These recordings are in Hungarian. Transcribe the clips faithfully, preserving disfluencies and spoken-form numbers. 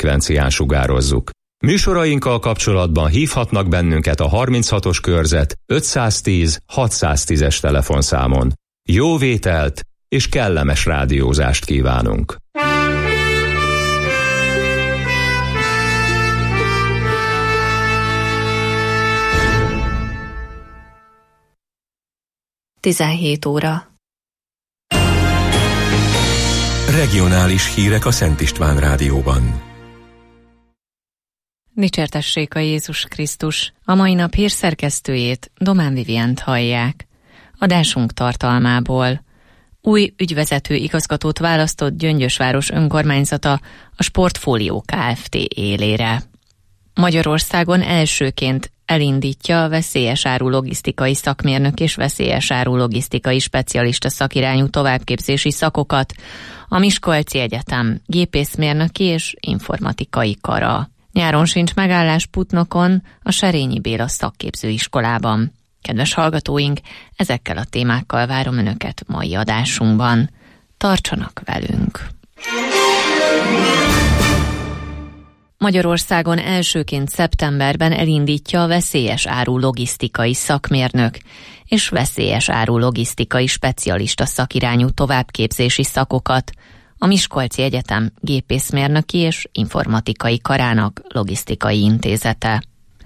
frekvencián sugározzuk. Műsorainkkal kapcsolatban hívhatnak bennünket a harminchatos körzet ötszáztíz hatszáztízes telefonszámon. Jó vételt és kellemes rádiózást kívánunk! tizenhét óra. Regionális hírek a Szent István Rádióban. Dicsértessék a Jézus Krisztus! A mai nap hírszerkesztőjét, Domán Vivient hallják. Adásunk tartalmából: új ügyvezető igazgatót választott Gyöngyösváros önkormányzata a Sportfólió Kft. Élére. Magyarországon elsőként elindítja a veszélyes áru logisztikai szakmérnök és veszélyes áru logisztikai specialista szakirányú továbbképzési szakokat a Miskolci Egyetem gépészmérnöki és informatikai kara. Nyáron sincs megállás Putnokon, a Serényi Béla szakképzőiskolában. Kedves hallgatóink, ezekkel a témákkal várom Önöket mai adásunkban. Tartsanak velünk! Magyarországon elsőként szeptemberben elindítja a veszélyes áru logisztikai szakmérnök és veszélyes áru logisztikai specialista szakirányú továbbképzési szakokat a Miskolci Egyetem gépészmérnöki és informatikai karának logisztikai intézete.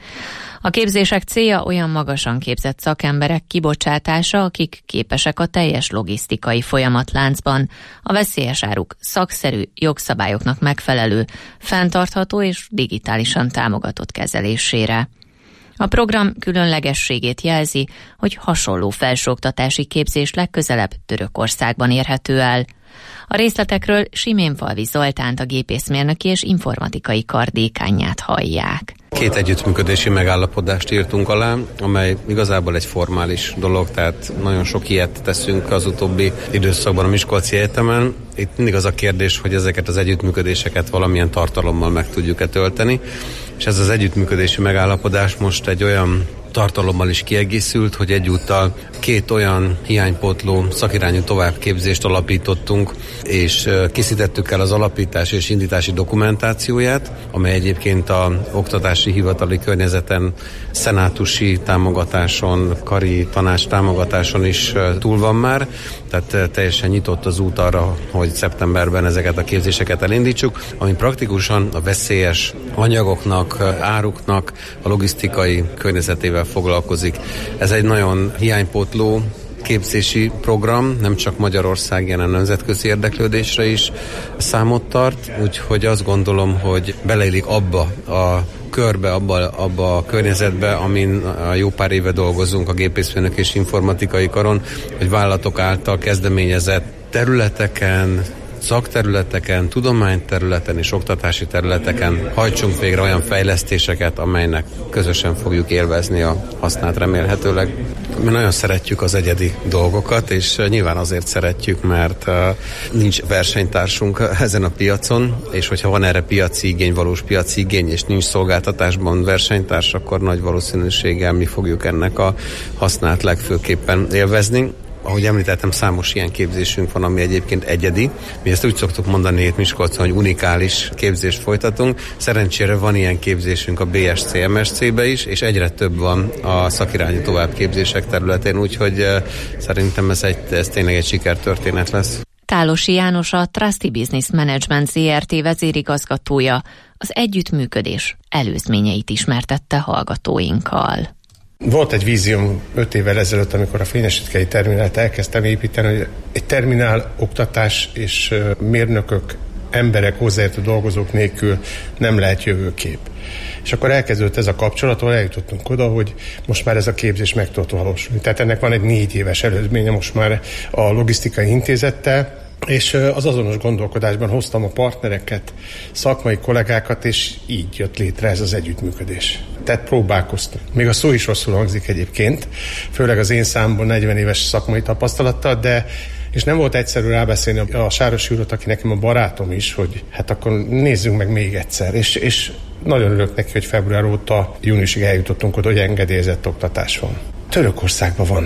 A képzések célja olyan magasan képzett szakemberek kibocsátása, akik képesek a teljes logisztikai folyamatláncban a veszélyes áruk szakszerű, jogszabályoknak megfelelő, fenntartható és digitálisan támogatott kezelésére. A program különlegességét jelzi, hogy hasonló felsőoktatási képzés legközelebb Törökországban érhető el. A részletekről Siménfalvi Zoltánt, a gépészmérnöki és informatikai kar dékánját hallják. Két együttműködési megállapodást írtunk alá, amely igazából egy formális dolog, tehát nagyon sok ilyet teszünk az utóbbi időszakban a Miskolci Egyetemen. Itt mindig az a kérdés, hogy ezeket az együttműködéseket valamilyen tartalommal meg tudjuk-e tölteni, és ez az együttműködési megállapodás most egy olyan tartalommal is kiegészült, hogy egyúttal két olyan hiánypótló szakirányú továbbképzést alapítottunk, és készítettük el az alapítás és indítási dokumentációját, amely egyébként a oktatási hivatali környezeten, szenátusi támogatáson, kari tanács támogatáson is túl van már, tehát teljesen nyitott az út arra, hogy szeptemberben ezeket a képzéseket elindítsuk, ami praktikusan a veszélyes anyagoknak, áruknak, a logisztikai környezetével foglalkozik. Ez egy nagyon hiánypótló képzési program, nem csak Magyarország, hanem nemzetközi érdeklődésre is számot tart, úgyhogy azt gondolom, hogy beleillik abba a körbe, abba, abba a környezetbe, amin a jó pár éve dolgozunk a gépészmérnök és informatikai karon, hogy vállalatok által kezdeményezett területeken, szakterületeken, tudományterületen és oktatási területeken hajtsunk végre olyan fejlesztéseket, amelynek közösen fogjuk élvezni a hasznát remélhetőleg. Mi nagyon szeretjük az egyedi dolgokat, és nyilván azért szeretjük, mert nincs versenytársunk ezen a piacon, és hogyha van erre piaci igény, valós piaci igény, és nincs szolgáltatásban versenytárs, akkor nagy valószínűséggel mi fogjuk ennek a hasznát legfőképpen élvezni. Ahogy említettem, számos ilyen képzésünk van, ami egyébként egyedi. Mi ezt úgy szoktuk mondani itt Miskolcon, hogy unikális képzést folytatunk. Szerencsére van ilyen képzésünk a bé es cé em es cé-be is, és egyre több van a szakirányú továbbképzések területén, úgyhogy uh, szerintem ez, egy, ez tényleg egy sikertörténet lesz. Tálosi János, a Trusty Business Management zé er té vezérigazgatója az együttműködés előzményeit ismertette hallgatóinkkal. Volt egy vízióm öt évvel ezelőtt, amikor a fényesítkei terminált elkezdtem építeni, hogy egy terminál oktatás és mérnökök, emberek, hozzáértő dolgozók nélkül nem lehet jövőkép. És akkor elkezdődött ez a kapcsolat, ahol eljutottunk oda, hogy most már ez a képzés meg tud valósulni. Tehát ennek van egy négy éves előzménye most már a logisztikai intézettel, és az azonos gondolkodásban hoztam a partnereket, szakmai kollégákat, és így jött létre ez az együttműködés. Tehát próbálkoztunk. Még a szó is rosszul hangzik egyébként, főleg az én számomban negyven éves szakmai tapasztalattal, de és nem volt egyszerű rábeszélni a Sárosi urat, aki nekem a barátom is, hogy hát akkor nézzünk meg még egyszer. És, és nagyon örülök neki, hogy február óta júniusig eljutottunk oda, hogy engedélyezett oktatás van. Törökországban van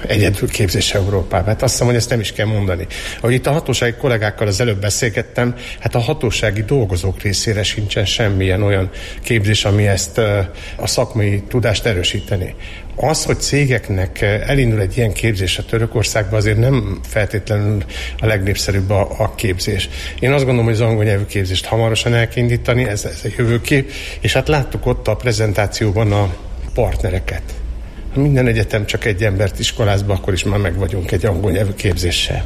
egyedülképzés Európában. Hát azt hiszem, hogy ezt nem is kell mondani. Ahogy itt a hatósági kollégákkal az előbb beszélgettem, hát a hatósági dolgozók részére sincsen semmilyen olyan képzés, ami ezt a szakmai tudást erősíteni. Az, hogy cégeknek elindul egy ilyen képzés a Törökországban, azért nem feltétlenül a legnépszerűbb a, a képzés. Én azt gondolom, hogy az angol nyelvű képzést hamarosan el kell indítani, ez, ez a jövőkép, és hát láttuk ott a prezentációban a partnereket. Ha minden egyetem csak egy embert iskolázba, akkor is már meg vagyunk egy angol nyelvű képzéssel.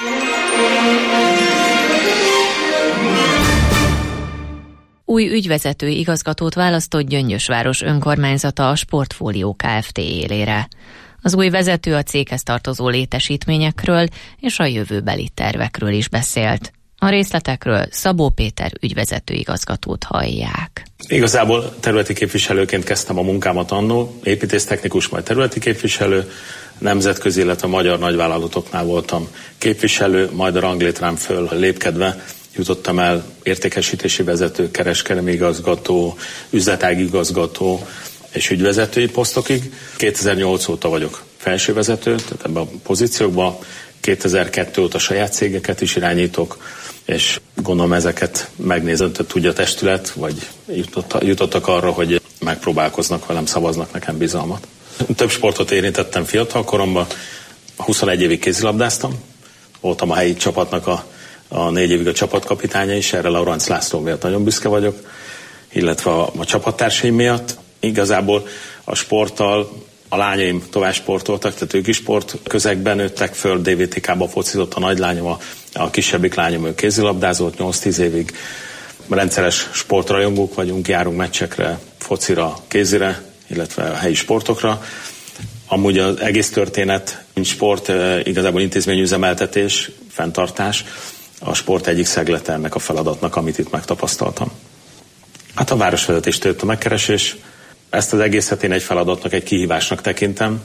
Új ügyvezető igazgatót választott Gyöngyösváros önkormányzata a Sportfólió Kft. Élére. Az új vezető a céghez tartozó létesítményekről és a jövőbeli tervekről is beszélt. A részletekről Szabó Péter ügyvezető igazgatót hallják. Igazából területi képviselőként kezdtem a munkámat annó, építésztechnikus, majd területi képviselő, nemzetközi, illetve magyar nagyvállalatoknál voltam képviselő, majd a ranglétrám föl lépkedve jutottam el értékesítési vezető, kereskedelmi igazgató, üzletági igazgató és ügyvezetői posztokig. kétezer-nyolc óta vagyok felsővezető, tehát ebben a pozíciókban. kétezer-kettő óta saját cégeket is irányítok, és gondolom ezeket megnézve tudja a testület, vagy jutottak arra, hogy megpróbálkoznak velem, szavaznak nekem bizalmat. Több sportot érintettem fiatal koromban, huszonegy évig kézilabdáztam, voltam a helyi csapatnak a, a négy évig a csapatkapitánya is, erre Lauranc László miatt nagyon büszke vagyok, illetve a, a csapattársaim miatt. Igazából a sporttal a lányaim tovább sportoltak, tehát ők is sport közegben nőttek föl, dé vé té ká-ba focizott a nagylányom, a, a kisebbik lányom, ő kézilabdázott nyolc-tíz évig. Rendszeres sportrajongók vagyunk, járunk meccsekre, focira, kézire, illetve a helyi sportokra. Amúgy az egész történet, mint sport, igazából intézményüzemeltetés, fenntartás, a sport egyik szeglete ennek a feladatnak, amit itt megtapasztaltam. Hát a városvezetés tőtt a megkeresés. Ezt az egészet én egy feladatnak, egy kihívásnak tekintem.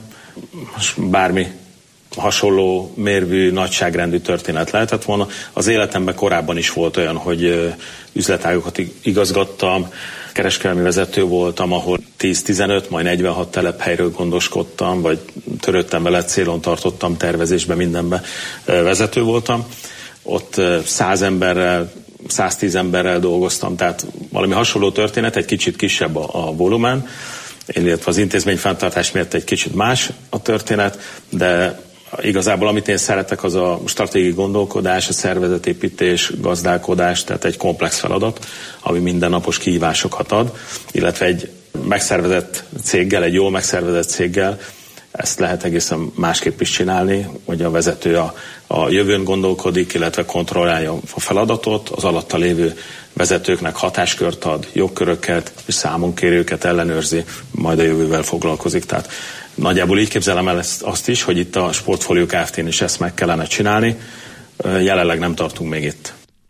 Bármi hasonló mérvű, nagyságrendű történet lehetett volna. Az életemben korábban is volt olyan, hogy üzletágokat igazgattam, kereskedelmi vezető voltam, ahol tíz-tizenöt, majd negyvenhat telephelyről gondoskodtam, vagy törődtem vele, célon tartottam, tervezésben, mindenben vezető voltam. Ott száz emberrel, száztíz emberrel dolgoztam, tehát valami hasonló történet, egy kicsit kisebb a, a volumen, illetve az intézmény fenntartás miatt egy kicsit más a történet, de igazából amit én szeretek, az a stratégiai gondolkodás, a szervezetépítés, gazdálkodás, tehát egy komplex feladat, ami mindennapos kihívásokat ad, illetve egy megszervezett céggel, egy jól megszervezett céggel ezt lehet egészen másképp is csinálni, hogy a vezető a, a jövőn gondolkodik, illetve kontrollálja a feladatot, az alatta lévő vezetőknek hatáskört ad, jogköröket, és számon kéri őket, ellenőrzi, majd a jövővel foglalkozik. Tehát nagyjából így képzelem el ezt, azt is, hogy itt a Sportfólió Kft-n is ezt meg kellene csinálni. Jelenleg nem tartunk még itt.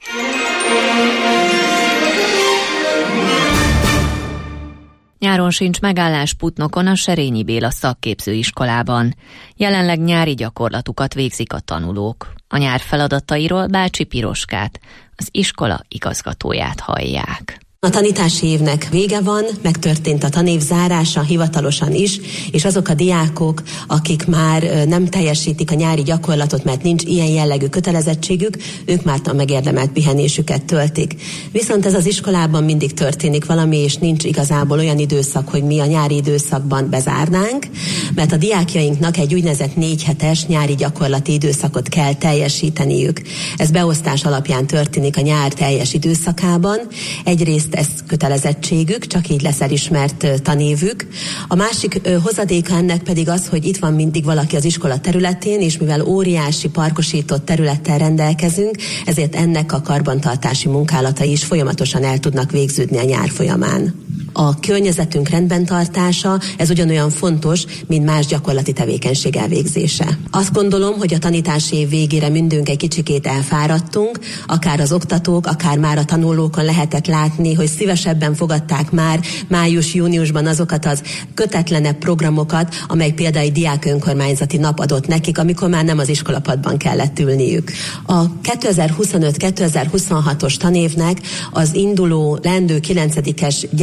Nyáron sincs megállás Putnokon a Serényi Béla szakképzőiskolában. Jelenleg nyári gyakorlatukat végzik a tanulók. A nyár feladatairól Bácsi Piroskát, az iskola igazgatóját hallják. A tanítási évnek vége van, megtörtént a tanév zárása hivatalosan is, és azok a diákok, akik már nem teljesítik a nyári gyakorlatot, mert nincs ilyen jellegű kötelezettségük, ők már a megérdemelt pihenésüket töltik. Viszont ez az iskolában mindig történik valami, és nincs igazából olyan időszak, hogy mi a nyári időszakban bezárnánk, mert a diákjainknak egy úgynevezett négy hetes nyári gyakorlati időszakot kell teljesíteniük. Ez beosztás alapján történik a nyár teljes időszakában. Egyrészt ez kötelezettségük, csak így lesz elismert tanévük. A másik ö, hozadéka ennek pedig az, hogy itt van mindig valaki az iskola területén, és mivel óriási parkosított területtel rendelkezünk, ezért ennek a karbantartási munkálatai is folyamatosan el tudnak végződni a nyár folyamán. A környezetünk rendben tartása, ez ugyanolyan fontos, mint más gyakorlati tevékenység elvégzése. Azt gondolom, hogy a tanítási év végére mindünk egy kicsikét elfáradtunk, akár az oktatók, akár már a tanulókon lehetett látni, hogy szívesebben fogadták már május-júniusban azokat az kötetlenebb programokat, amely például egy diák önkormányzati nap adott nekik, amikor már nem az iskolapadban kellett ülniük. A kétezer-huszonöt kétezer-huszonhatos tanévnek az induló lendő kilencedikes gyerekanyag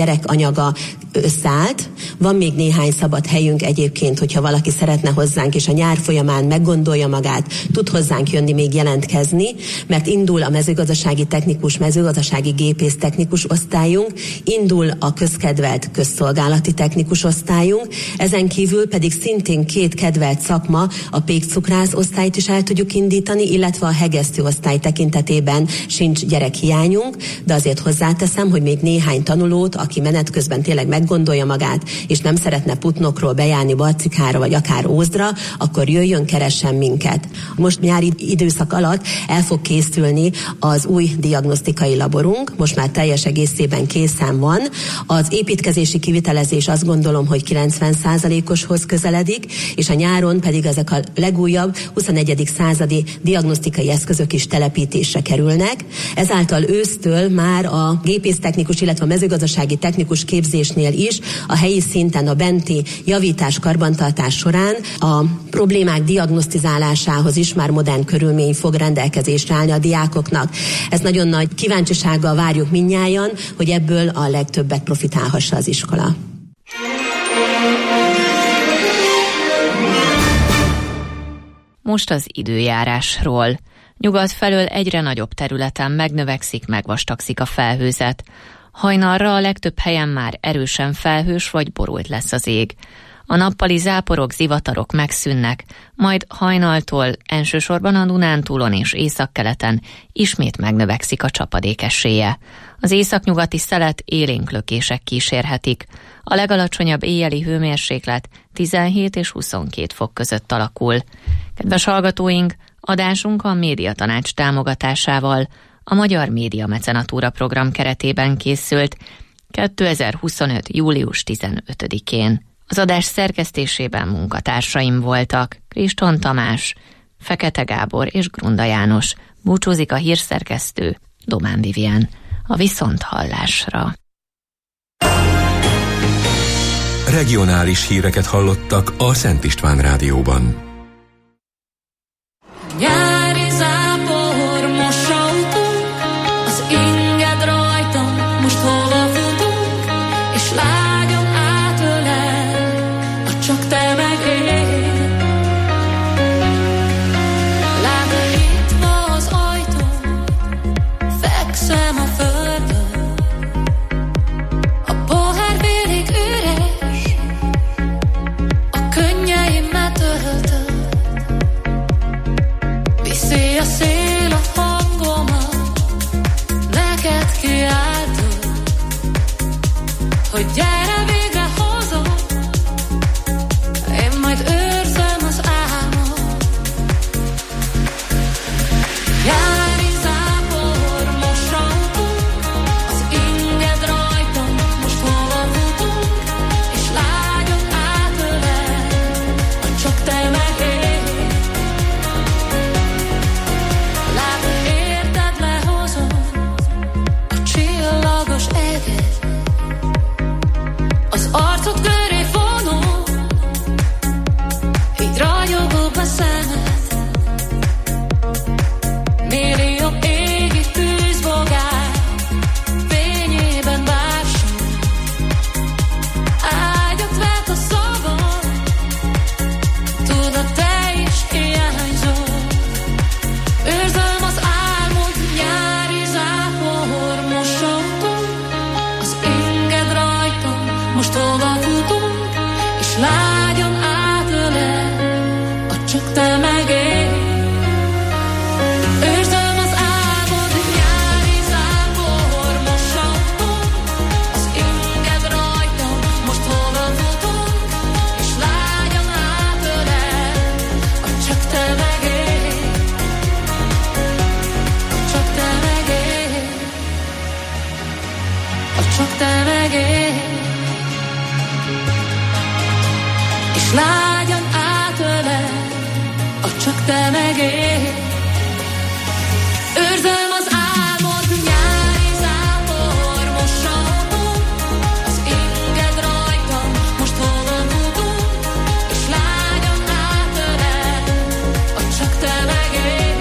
anyaga összeállt. Van még néhány szabad helyünk egyébként, hogyha valaki szeretne hozzánk, és a nyár folyamán meggondolja magát, tud hozzánk jönni, még jelentkezni, mert indul a mezőgazdasági technikus, mezőgazdasági gépész technikus osztályunk, indul a közkedvelt közszolgálati technikus osztályunk, ezen kívül pedig szintén két kedvelt szakma, a pékcukrász osztályt is el tudjuk indítani, illetve a hegesztő osztály tekintetében sincs gyerekhiányunk, de azért hozzáteszem, hogy még néhány tanulót, aki menet közben tényleg meggondolja magát, és nem szeretne Putnokról bejárni Barcikára, vagy akár Ózdra, akkor jöjjön, keressen minket. Most nyári időszak alatt el fog készülni az új diagnosztikai laborunk, most már teljes egészében készen van. Az építkezési kivitelezés azt gondolom, hogy kilencven százalékoshoz közeledik, és a nyáron pedig ezek a legújabb huszonegyedik századi diagnosztikai eszközök is telepítésre kerülnek. Ezáltal ősztől már a gépésztechnikus, illetve a mezőgazdasági technikus képzésnél is a helyi szinten a benti javítás, karbantartás során a problémák diagnosztizálásához is már modern körülmény fog rendelkezésre állni a diákoknak. Ez nagyon nagy kíváncsisággal várjuk mindnyájan, hogy ebből a legtöbbet profitálhassa az iskola. Most az időjárásról. Nyugat felől egyre nagyobb területen megnövekszik, megvastagszik a felhőzet. Hajnalra a legtöbb helyen már erősen felhős vagy borult lesz az ég. A nappali záporok, zivatarok megszűnnek, majd hajnaltól elsősorban a Dunántúlon és északkeleten ismét megnövekszik a csapadék esélye. Az északnyugati szelet élénk lökések kísérhetik. A legalacsonyabb éjjeli hőmérséklet tizenhét és huszonkét fok között alakul. Kedves hallgatóink, adásunk a Médiatanács támogatásával a Magyar Média Mecenatúra program keretében készült kétezer-huszonöt. július tizenötödikén. Az adás szerkesztésében munkatársaim voltak Kriston Tamás, Fekete Gábor és Grunda János. Búcsúzik a hírszerkesztő Domán Vivien. A viszonthallásra. Regionális híreket hallottak a Szent István Rádióban. Nyári zápor, most autónk, az inged rajtam, most hova futunk, és lágyon átölel, ha csak te meg én. Lábam nyitva az ajtón, fekszem a földön, a pohár félig üres, a könnyeimmel töltöm. Viszi a szél a hangomat, neked kiáltom, hogy gyere, végre hozom, én majd őrzöm az álmot. Nyári zápor, most autónk, az inged rajtam, most hova futunk, és lágyon átölel, ha csak te meg én. Lábam érted lehozom a csillagos eget, az arcod köré vonom, így ragyogok a szemed. Millió égi tűzbogár fényében bársony, ágyat vett a szavam, tudod, te is hiányzol. Őrzöm az álmod, nyári zápor, most autónk, az inged rajtam, most hova futunk, és lágyon átölel, ha csak te meg én. Őrzöm az álmod, nyári zápor, most autónk, az inged rajtam, most hova futunk, és lágyon átölel, ha csak te meg én. Csak te meg én, csak te meg én, és lágyan átölel, csak te meg én. Őrzöm az álmod, nyári zápor, most autónk, az inged rajtam, most hova futunk, és lágyan átölel, csak te meg én.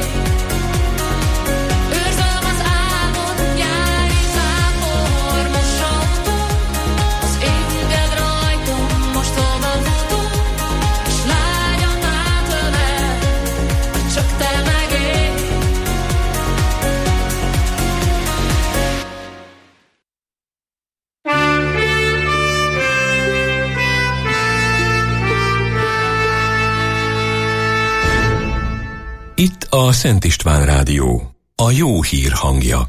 Őrzöm az álmod, nyári zápor, most autónk, Itt a Szent István Rádió, a jó hír hangja.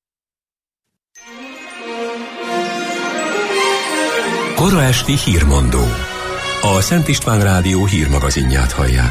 Kora esti hírmondó. A Szent István Rádió hírmagazinját hallják.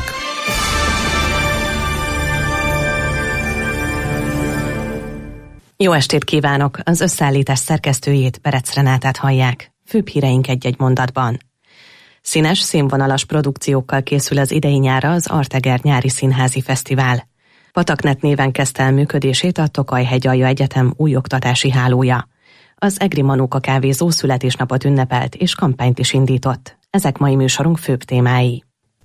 Jó estét kívánok! Az összeállítás szerkesztőjét, Berec Renátát hallják. Főbb híreink egy-egy mondatban. Színes, színvonalas produkciókkal készül az idei nyára az Arteger Nyári Színházi Fesztivál. Pataknet néven kezdte el működését a Tokaj-Hegyalja Egyetem új oktatási hálója. Az Egri Manóka kávézó születésnapot ünnepelt és kampányt is indított. Ezek mai műsorunk főbb témái.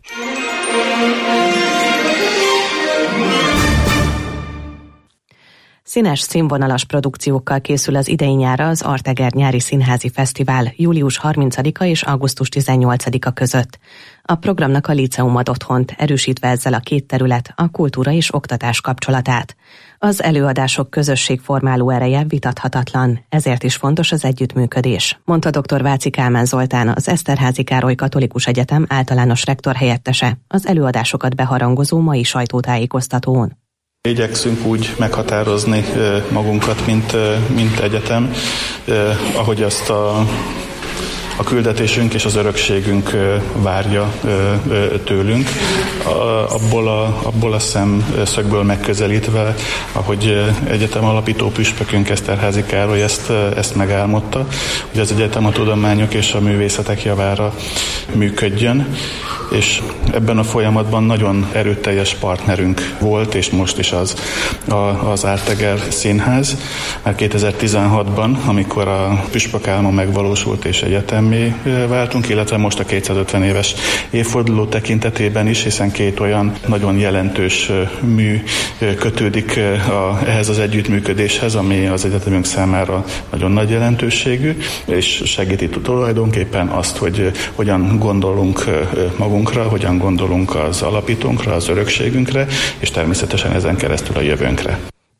Színes, színvonalas produkciókkal készül az idei nyára az Arteger Nyári Színházi Fesztivál július harmincadika és augusztus tizennyolcadika között. A programnak a Líceum ad otthont, erősítve ezzel a két terület, a kultúra és oktatás kapcsolatát. Az előadások közösségformáló ereje vitathatatlan, ezért is fontos az együttműködés, mondta dr. Váci Kálmán Zoltán, az Eszterházy Károly Katolikus Egyetem általános rektor helyettese, az előadásokat beharangozó mai sajtótájékoztatón. Igyekszünk úgy meghatározni magunkat, mint, mint egyetem, ahogy azt a, a küldetésünk és az örökségünk várja tőlünk. Abból a, abból a szemszögből megközelítve, ahogy egyetem alapító püspökünk Eszterházy Károly ezt, ezt megálmodta, hogy az egyetem a tudományok és a művészetek javára működjön, és ebben a folyamatban nagyon erőteljes partnerünk volt, és most is az az Arteger Színház. Már kétezer-tizenhatban, amikor a püspök álma megvalósult és egyetemmé váltunk, illetve most a kétszázötven éves évforduló tekintetében is, hiszen két olyan nagyon jelentős mű kötődik a, ehhez az együttműködéshez, ami az egyetemünk számára nagyon nagy jelentőségű, és segíti tulajdonképpen azt, hogy hogyan gondolunk magunkra, hogyan gondolunk az alapítónkra, az örökségünkre, és természetesen ezen keresztül a jövőnkre.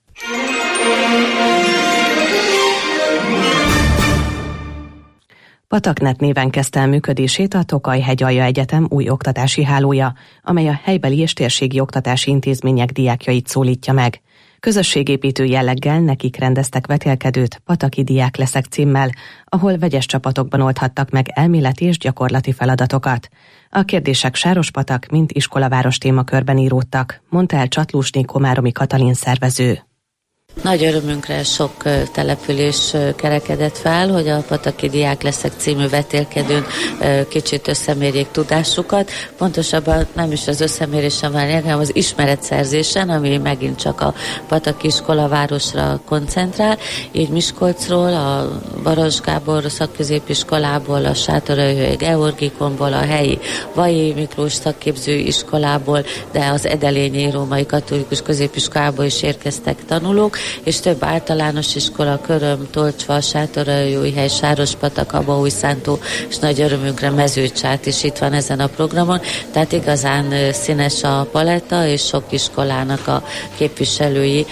Pataknet néven kezdte el működését a Tokaj-Hegyalja Egyetem új oktatási hálója, amely a helybeli és térségi oktatási intézmények diákjait szólítja meg. Közösségépítő jelleggel nekik rendeztek vetélkedőt Pataki Diák Leszek címmel, ahol vegyes csapatokban oldhattak meg elméleti és gyakorlati feladatokat. A kérdések Sárospatak, mint iskolaváros témakörben íródtak, mondta el Csatlósné Komáromi Katalin szervező. Nagy örömünkre sok település kerekedett fel, hogy a Pataki Diák Leszek című vetélkedőn kicsit összemérjék tudásukat. Pontosabban nem is az összemérésen van, hanem az ismeretszerzésen, ami megint csak a Pataki iskolavárosra koncentrál. Így Miskolcról, a Baros Gábor szakközépiskolából, a Sátoraljaújhely Georgikonból, a helyi Vajé Miklós szakképző iskolából, de az Edelényi Római Katolikus Középiskolából is érkeztek tanulók, és több általános iskola, Köröm, Tolcsva, Sátoraljaújhely, Sárospatak, Abaújszántó, és nagy örömünkre Mezőcsát is itt van ezen a programon, tehát igazán színes a paletta, és sok iskolának a képviselői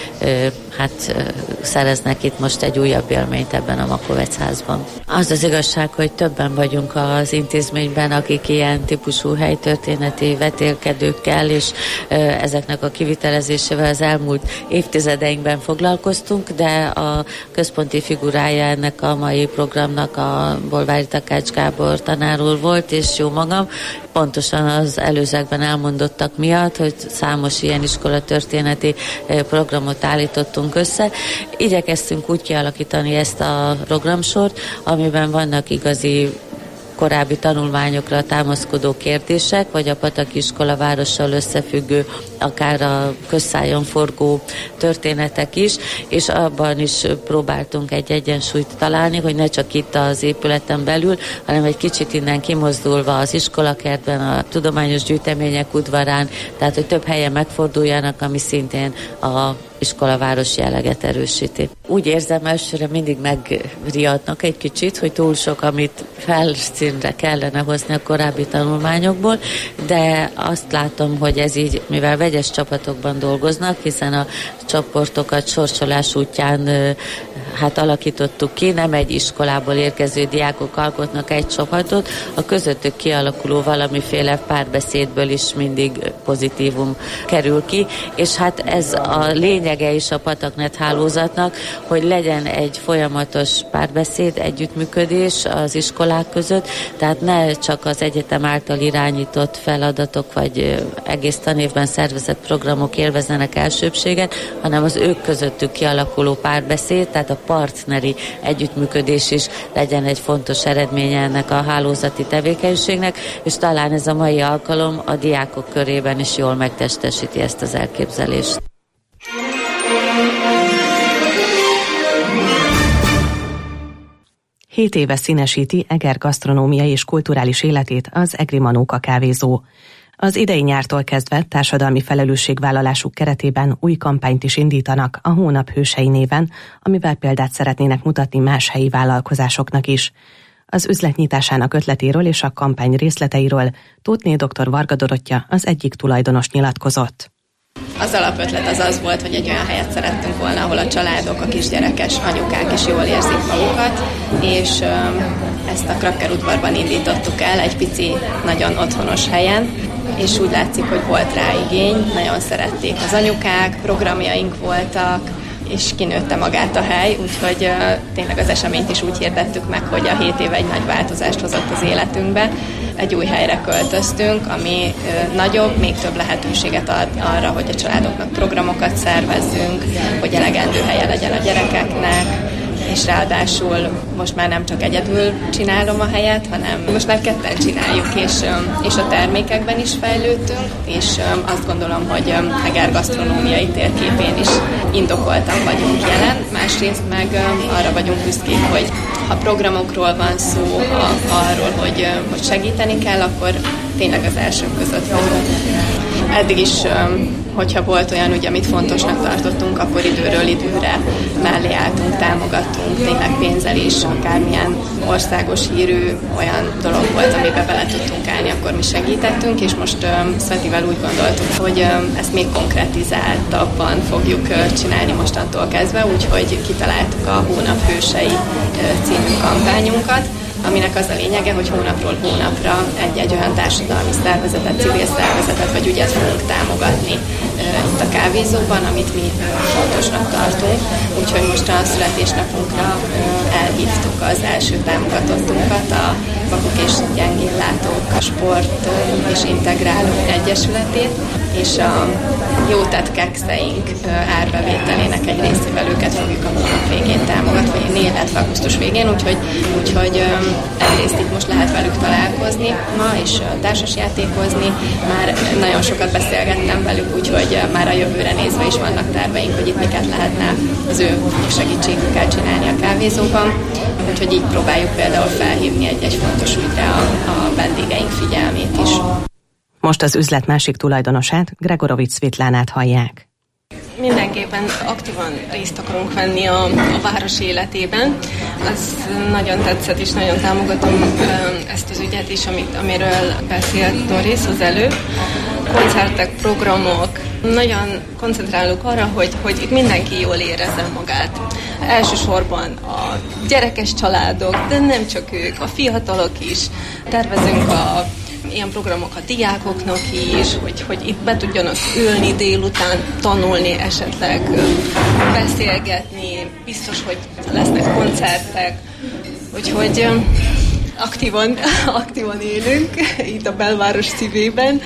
hát szereznek itt most egy újabb élményt ebben a Makovec házban. Az az igazság, hogy többen vagyunk az intézményben, akik ilyen típusú helytörténeti vetélkedőkkel és ezeknek a kivitelezésével az elmúlt évtizedeinkben foglalkoztunk, de a központi figurája ennek a mai programnak a Bolvári Takács Gábor tanár úr volt, és jó magam, pontosan az előzőkben elmondottak miatt, hogy számos ilyen iskolatörténeti programot állítottunk össze. Igyekeztünk úgy kialakítani ezt a programsort, amiben vannak igazi korábbi tanulmányokra támaszkodó kérdések, vagy a Pataki iskola várossal összefüggő, akár a közszájon forgó történetek is, és abban is próbáltunk egy egyensúlyt találni, hogy ne csak itt az épületen belül, hanem egy kicsit innen kimozdulva az iskolakertben, a tudományos gyűjtemények udvarán, tehát hogy több helyen megforduljanak, ami szintén a iskolaváros jelleget erősíti. Úgy érzem, elsőre mindig megriadnak egy kicsit, hogy túl sok, amit felszínre kellene hozni a korábbi tanulmányokból, de azt látom, hogy ez így, mivel vegyes csapatokban dolgoznak, hiszen a csoportokat sorsolás útján hát alakítottuk ki, nem egy iskolából érkező diákok alkotnak egy csapatot, a közöttük kialakuló valamiféle párbeszédből is mindig pozitívum kerül ki, és hát ez a lényege is a Pataknet hálózatnak, hogy legyen egy folyamatos párbeszéd, együttműködés az iskolák között, tehát ne csak az egyetem által irányított feladatok, vagy egész tanévben szervezett programok élvezzenek elsőbséget, hanem az ők közöttük kialakuló párbeszéd, tehát a partneri együttműködés is legyen egy fontos eredménye ennek a hálózati tevékenységnek, és talán ez a mai alkalom a diákok körében is jól megtestesíti ezt az elképzelést. Hét éve színesíti Eger gasztronómiai és kulturális életét az Egri Manóka kávézó. Az idei nyártól kezdve társadalmi felelősségvállalásuk keretében új kampányt is indítanak a Hónap hősei néven, amivel példát szeretnének mutatni más helyi vállalkozásoknak is. Az üzletnyitásának ötletéről és a kampány részleteiről Tóthné dr. Varga Dorottya, az egyik tulajdonos nyilatkozott. Az alapötlet az az volt, hogy egy olyan helyet szerettünk volna, ahol a családok, a kisgyerekes anyukák is jól érzik magukat, és ezt a Krakker udvarban indítottuk el, egy pici, nagyon otthonos helyen, és úgy látszik, hogy volt rá igény, nagyon szerették az anyukák, programjaink voltak, és kinőtte magát a hely, úgyhogy uh, tényleg az eseményt is úgy hirdettük meg, hogy a hét év egy nagy változást hozott az életünkbe. Egy új helyre költöztünk, ami uh, nagyobb, még több lehetőséget ad arra, hogy a családoknak programokat szervezzünk, hogy elegendő helye legyen a gyerekeknek, és ráadásul most már nem csak egyedül csinálom a helyet, hanem most már ketten csináljuk, és, és a termékekben is fejlődtünk, és azt gondolom, hogy Eger gasztronómiai térképén is indokoltan vagyunk jelen. Másrészt meg arra vagyunk büszkék, hogy ha programokról van szó, ha arról, hogy, hogy segíteni kell, akkor tényleg az elsők között vagyunk. Eddig is, hogyha volt olyan, ugye, amit fontosnak tartottunk, akkor időről időre mellé álltunk, támogattunk, tényleg pénzzel is, akármilyen országos hírű olyan dolog volt, amiben bele tudtunk állni, akkor mi segítettünk, és most um, Szvetivel úgy gondoltuk, hogy um, ezt még konkretizáltabban fogjuk uh, csinálni mostantól kezdve, úgyhogy kitaláltuk a Hónap hősei uh, című kampányunkat, aminek az a lényege, hogy hónapról hónapra egy-egy olyan társadalmi szervezetet, civil szervezetet vagy ügyet fogunk támogatni uh, itt a kávézóban, amit mi uh, fontosnak tartunk. Úgyhogy most a születésnapunkra uh, elhívtuk az első támogatottunkat, a Vakok és Gyengéllátók a Sport uh, és Integráló Egyesületét, és a jótett kekszeink uh, árbevételének egy részével őket fogjuk a hónap végén támogatni, illetve augusztus végén, úgyhogy, úgyhogy um, egyrészt itt most lehet velük találkozni ma, és társasjátékozni. Már nagyon sokat beszélgettem velük, úgyhogy már a jövőre nézve is vannak terveink, hogy itt miket lehetne az ő segítségükkel csinálni a kávézóban. Úgyhogy így próbáljuk például felhívni egy-egy fontos ügyre a, a vendégeink figyelmét is. Most az üzlet másik tulajdonosát, Gregorovics Szvitlánát hallják. Mindenképpen aktívan részt akarunk venni a, a város életében. Az nagyon tetszett, és nagyon támogatom ezt az ügyet is, amit, amiről beszélt Doris az előbb. Koncertek, programok. Nagyon koncentrálok arra, hogy, hogy itt mindenki jól érezze magát. Elsősorban a gyerekes családok, de nem csak ők, a fiatalok is. Tervezünk a ilyen programok a diákoknak is, hogy, hogy itt be tudjanak ülni délután, tanulni esetleg, beszélgetni, biztos, hogy lesznek koncertek, úgyhogy aktívan, aktívan élünk itt a belváros szívében.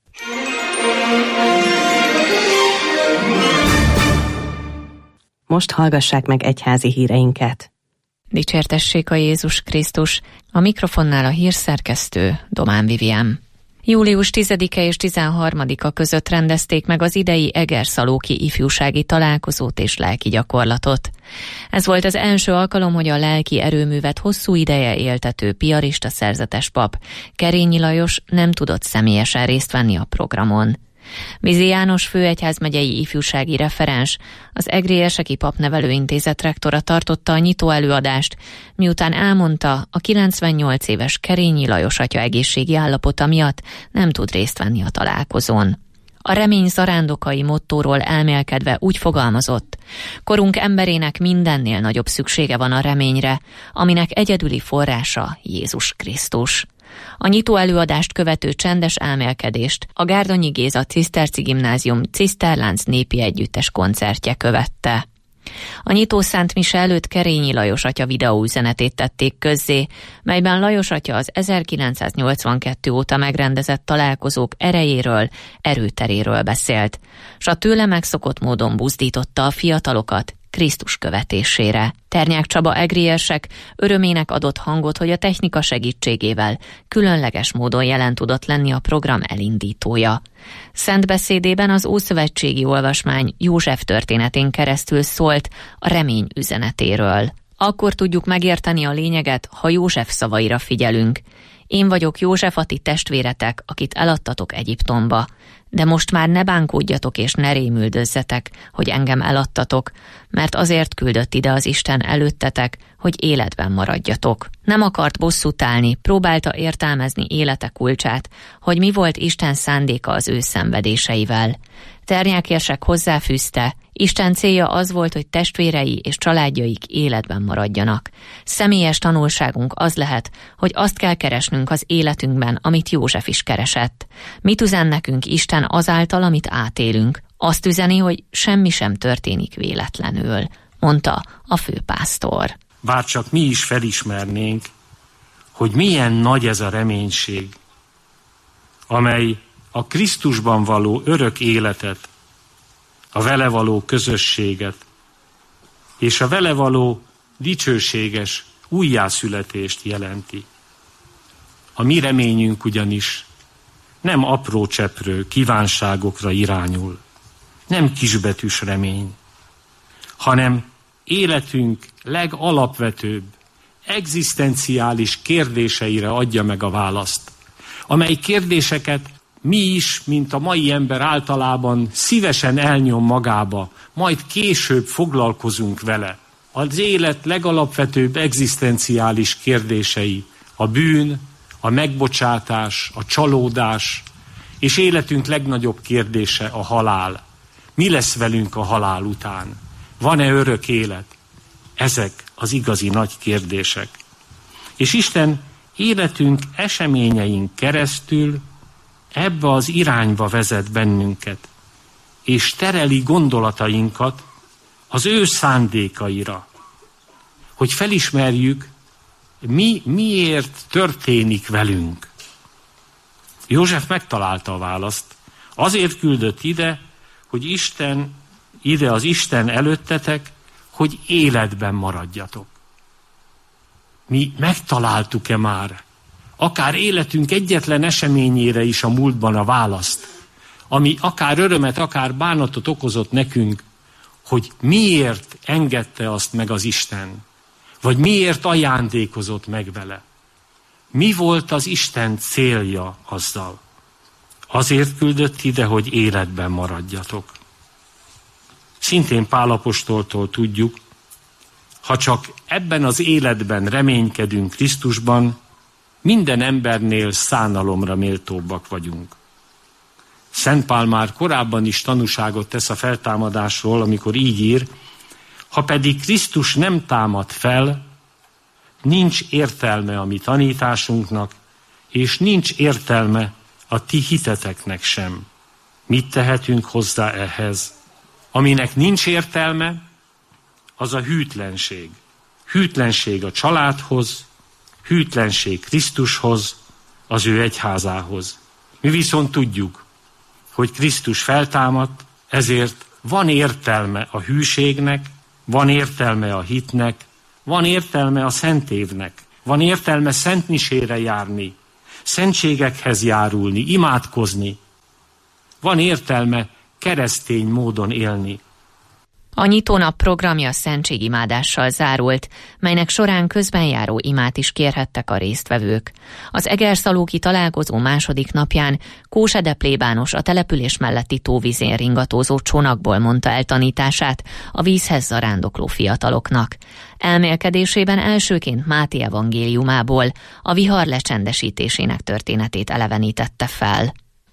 Most hallgassák meg egyházi híreinket. Dicsértessék a Jézus Krisztus, a mikrofonnál a hírszerkesztő Domán Vivian. július tizedike és tizenharmadika között rendezték meg az idei Egerszalóki ifjúsági találkozót és lelki gyakorlatot. Ez volt az első alkalom, hogy a lelki erőművet hosszú ideje éltető piarista szerzetes pap, Kerényi Lajos nem tudott személyesen részt venni a programon. Vizi János főegyházmegyei ifjúsági referens, az Egri Erseki Papnevelőintézet rektora tartotta a nyitó előadást, miután elmondta, a kilencvennyolc éves Kerényi Lajos atya egészségi állapota miatt nem tud részt venni a találkozón. A remény zarándokai mottóról elmélkedve úgy fogalmazott: korunk emberének mindennél nagyobb szüksége van a reményre, aminek egyedüli forrása Jézus Krisztus. A nyitó előadást követő csendes elmélkedést a Gárdonyi Géza Ciszterci Gimnázium Ciszterlánc népi együttes koncertje követte. A nyitó Szent Mise előtt Kerényi Lajos atya videóüzenetét tették közzé, melyben Lajos atya az ezerkilencszáznyolcvankettő óta megrendezett találkozók erejéről, erőteréről beszélt, s a tőle megszokott módon buzdította a fiatalokat Krisztus követésére. Ternyák Csaba egriérsek örömének adott hangot, hogy a technika segítségével különleges módon jelen tudott lenni a program elindítója. Szent beszédében az ószövetségi olvasmány József történetén keresztül szólt a remény üzenetéről. Akkor tudjuk megérteni a lényeget, ha József szavaira figyelünk. Én vagyok József, a ti testvéretek, akit eladtatok Egyiptomba. De most már ne bánkódjatok és ne rémüldözzetek, hogy engem eladtatok, mert azért küldött ide az Isten előttetek, hogy életben maradjatok. Nem akart bosszút állni, próbálta értelmezni élete kulcsát, hogy mi volt Isten szándéka az ő szenvedéseivel. Ternyák érsek hozzáfűzte, Isten célja az volt, hogy testvérei és családjaik életben maradjanak. Személyes tanulságunk az lehet, hogy azt kell keresnünk az életünkben, amit József is keresett. Mit üzen nekünk Isten azáltal, amit átélünk? Azt üzeni, hogy semmi sem történik véletlenül, mondta a főpásztor. Bár csak mi is felismernénk, hogy milyen nagy ez a reménység, amely a Krisztusban való örök életet, a vele való közösséget és a vele való dicsőséges újjászületést jelenti. A mi reményünk ugyanis nem apró cseprő kívánságokra irányul, nem kisbetűs remény, hanem életünk legalapvetőbb, egzisztenciális kérdéseire adja meg a választ, amely kérdéseket mi is, mint a mai ember általában szívesen elnyom magába, majd később foglalkozunk vele. Az élet legalapvetőbb egzisztenciális kérdései, a bűn, a megbocsátás, a csalódás, és életünk legnagyobb kérdése a halál. Mi lesz velünk a halál után? Van-e örök élet? Ezek az igazi nagy kérdések. És Isten életünk eseményein keresztül ebbe az irányba vezet bennünket, és tereli gondolatainkat az ő szándékaira, hogy felismerjük, mi miért történik velünk. József megtalálta a választ. Azért küldött ide, hogy Isten, ide az Isten előttetek, hogy életben maradjatok. Mi megtaláltuk-e már, akár életünk egyetlen eseményére is a múltban a választ, ami akár örömet, akár bánatot okozott nekünk, hogy miért engedte azt meg az Isten, vagy miért ajándékozott meg vele. Mi volt az Isten célja azzal? Azért küldött ide, hogy életben maradjatok. Szintén Pál apostoltól tudjuk, ha csak ebben az életben reménykedünk Krisztusban, minden embernél szánalomra méltóbbak vagyunk. Szent Pál már korábban is tanúságot tesz a feltámadásról, amikor így ír, ha pedig Krisztus nem támad fel, nincs értelme a mi tanításunknak, és nincs értelme a ti hiteteknek sem. Mit tehetünk hozzá ehhez? Aminek nincs értelme, az a hűtlenség. Hűtlenség a családhoz, hűtlenség Krisztushoz, az ő egyházához. Mi viszont tudjuk, hogy Krisztus feltámadt, ezért van értelme a hűségnek, van értelme a hitnek, van értelme a szent évnek, van értelme szentmisére járni, szentségekhez járulni, imádkozni, van értelme keresztény módon élni. A nyitónap programja szentségimádással zárult, melynek során közbenjáró imát is kérhettek a résztvevők. Az egerszalóki találkozó második napján Kósede plébános a település melletti tóvizén ringatózó csónakból mondta el tanítását a vízhez zarándokló fiataloknak. Elmélkedésében elsőként Máté evangéliumából a vihar lecsendesítésének történetét elevenítette fel.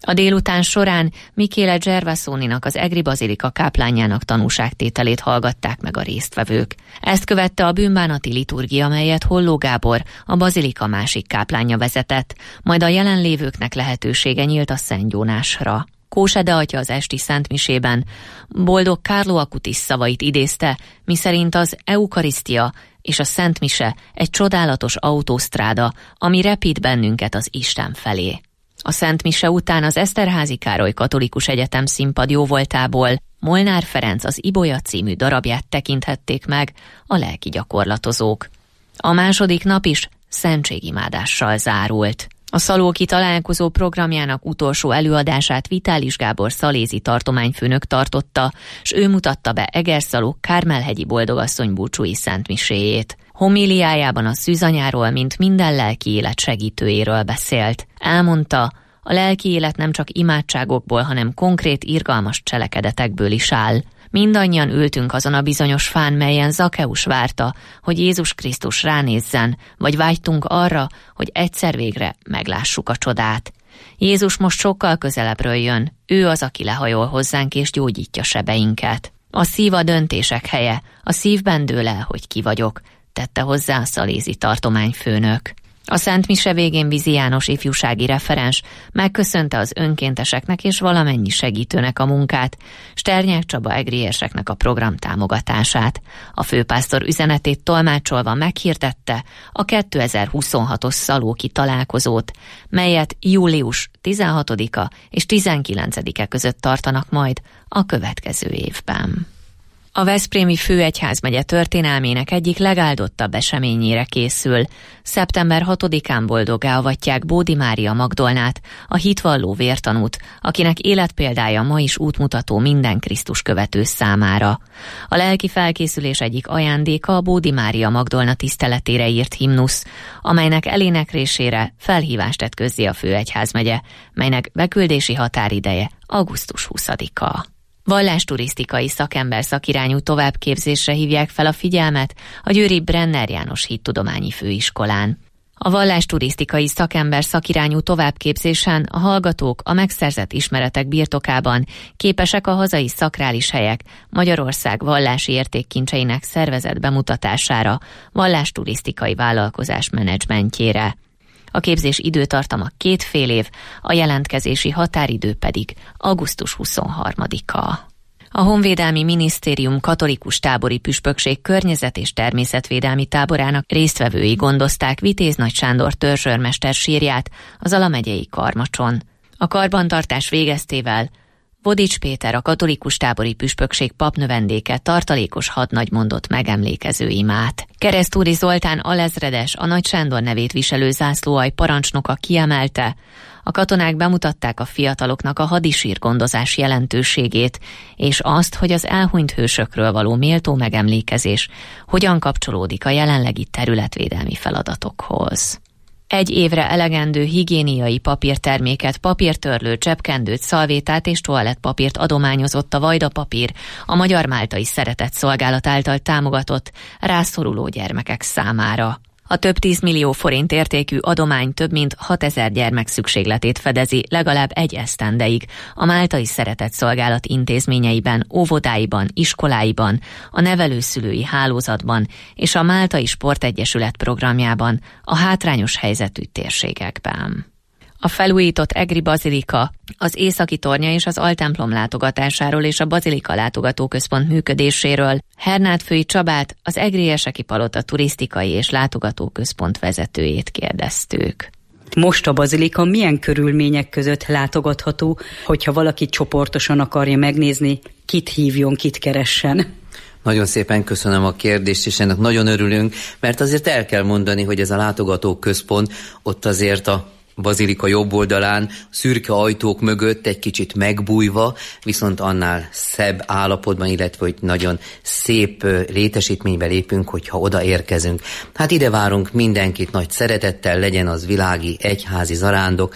A délután során Michele Gervasoninak, az egri bazilika káplánjának tanúságtételét hallgatták meg a résztvevők. Ezt követte a bűnbánati liturgia, melyet Holló Gábor, a bazilika másik káplánja vezetett, majd a jelenlévőknek lehetősége nyílt a szentgyónásra. Kósede atya az esti szentmisében boldog Carlo Acutis szavait idézte, miszerint az eukarisztia és a szentmise egy csodálatos autósztráda, ami repít bennünket az Isten felé. A szentmise után az Eszterházy Károly Katolikus Egyetem színpad jóvoltából Molnár Ferenc az Ibolya című darabját tekinthették meg a lelki gyakorlatozók. A második nap is szentségimádással zárult. A szalóki találkozó programjának utolsó előadását Vitális Gábor szalézi tartományfőnök tartotta, s ő mutatta be Egerszaló Kármelhegyi Boldogasszony búcsúi szentmiséjét. Homíliájában a szűzanyáról, mint minden lelki élet segítőjéről beszélt. Elmondta, a lelki élet nem csak imádságokból, hanem konkrét irgalmas cselekedetekből is áll. Mindannyian ültünk azon a bizonyos fán, melyen Zakeus várta, hogy Jézus Krisztus ránézzen, vagy vágytunk arra, hogy egyszer végre meglássuk a csodát. Jézus most sokkal közelebbről jön, ő az, aki lehajol hozzánk és gyógyítja sebeinket. A szív a döntések helye, a szívben dől el, hogy ki vagyok, tette hozzá a szalézi tartományfőnök. A Szent Mise végén Vizi János ifjúsági referens megköszönte az önkénteseknek és valamennyi segítőnek a munkát, Sternyák Csaba egriérseknek a program támogatását. A főpásztor üzenetét tolmácsolva meghirdette a kétezer-huszonhatos szalóki találkozót, melyet július tizenhatodika és tizenkilencedike között tartanak majd a következő évben. A veszprémi főegyházmegye történelmének egyik legáldottabb eseményére készül. szeptember hatodikán boldoggá avatják Bódi Mária Magdolnát, a hitvalló vértanút, akinek életpéldája ma is útmutató minden Krisztus követő számára. A lelki felkészülés egyik ajándéka a Bódi Mária Magdolna tiszteletére írt himnusz, amelynek eléneklésére felhívást tett közzé a főegyházmegye, melynek beküldési határideje augusztus huszadika. Vallásturisztikai szakember szakirányú továbbképzésre hívják fel a figyelmet a győri Brenner János Hittudományi Főiskolán. A vallásturisztikai szakember szakirányú továbbképzésen a hallgatók a megszerzett ismeretek birtokában képesek a hazai szakrális helyek Magyarország vallási értékkincseinek szervezett bemutatására, vallásturisztikai vállalkozás menedzsmentjére. A képzés időtartama két fél év, a jelentkezési határidő pedig augusztus huszonharmadika. A Honvédelmi Minisztérium katolikus tábori püspökség környezet- és természetvédelmi táborának résztvevői gondozták Vitéz Nagy Sándor törzsőrmester sírját az alamegyei Karmacson. A karbantartás végeztével Vodics Péter, a katolikus tábori püspökség papnövendéke tartalékos hadnagy mondott megemlékező imát. Keresztúri Zoltán alezredes, a Nagy Sándor nevét viselő zászlóalj parancsnoka kiemelte, a katonák bemutatták a fiataloknak a hadisír gondozás jelentőségét, és azt, hogy az elhunyt hősökről való méltó megemlékezés hogyan kapcsolódik a jelenlegi területvédelmi feladatokhoz. Egy évre elegendő higiéniai papírterméket, papírtörlőt, zsebkendőt, szalvétát és toalettpapírt adományozott a Vajda Papír, a Magyar-Máltai Szeretett Szolgálat által támogatott rászoruló gyermekek számára. A több tízmillió forint értékű adomány több mint hatezer gyermek szükségletét fedezi legalább egy esztendeig a Máltai Szeretett Szolgálat intézményeiben, óvodáiban, iskoláiban, a nevelőszülői hálózatban és a Máltai Sportegyesület programjában a hátrányos helyzetű térségekben. A felújított egri bazilika, az északi tornya és az altemplom látogatásáról és a bazilika látogatóközpont működéséről Hernádfői Csabát, az egriérseki palota turisztikai és látogatóközpont vezetőjét kérdeztük. Most a bazilika milyen körülmények között látogatható, hogyha valaki csoportosan akarja megnézni, kit hívjon, kit keressen? Nagyon szépen köszönöm a kérdést, és ennek nagyon örülünk, mert azért el kell mondani, hogy ez a látogatóközpont ott azért a bazilika jobb oldalán, szürke ajtók mögött egy kicsit megbújva, viszont annál szebb állapotban, illetve hogy nagyon szép létesítménybe lépünk, hogyha oda érkezünk. Hát ide várunk mindenkit nagy szeretettel, legyen az világi, egyházi zarándok,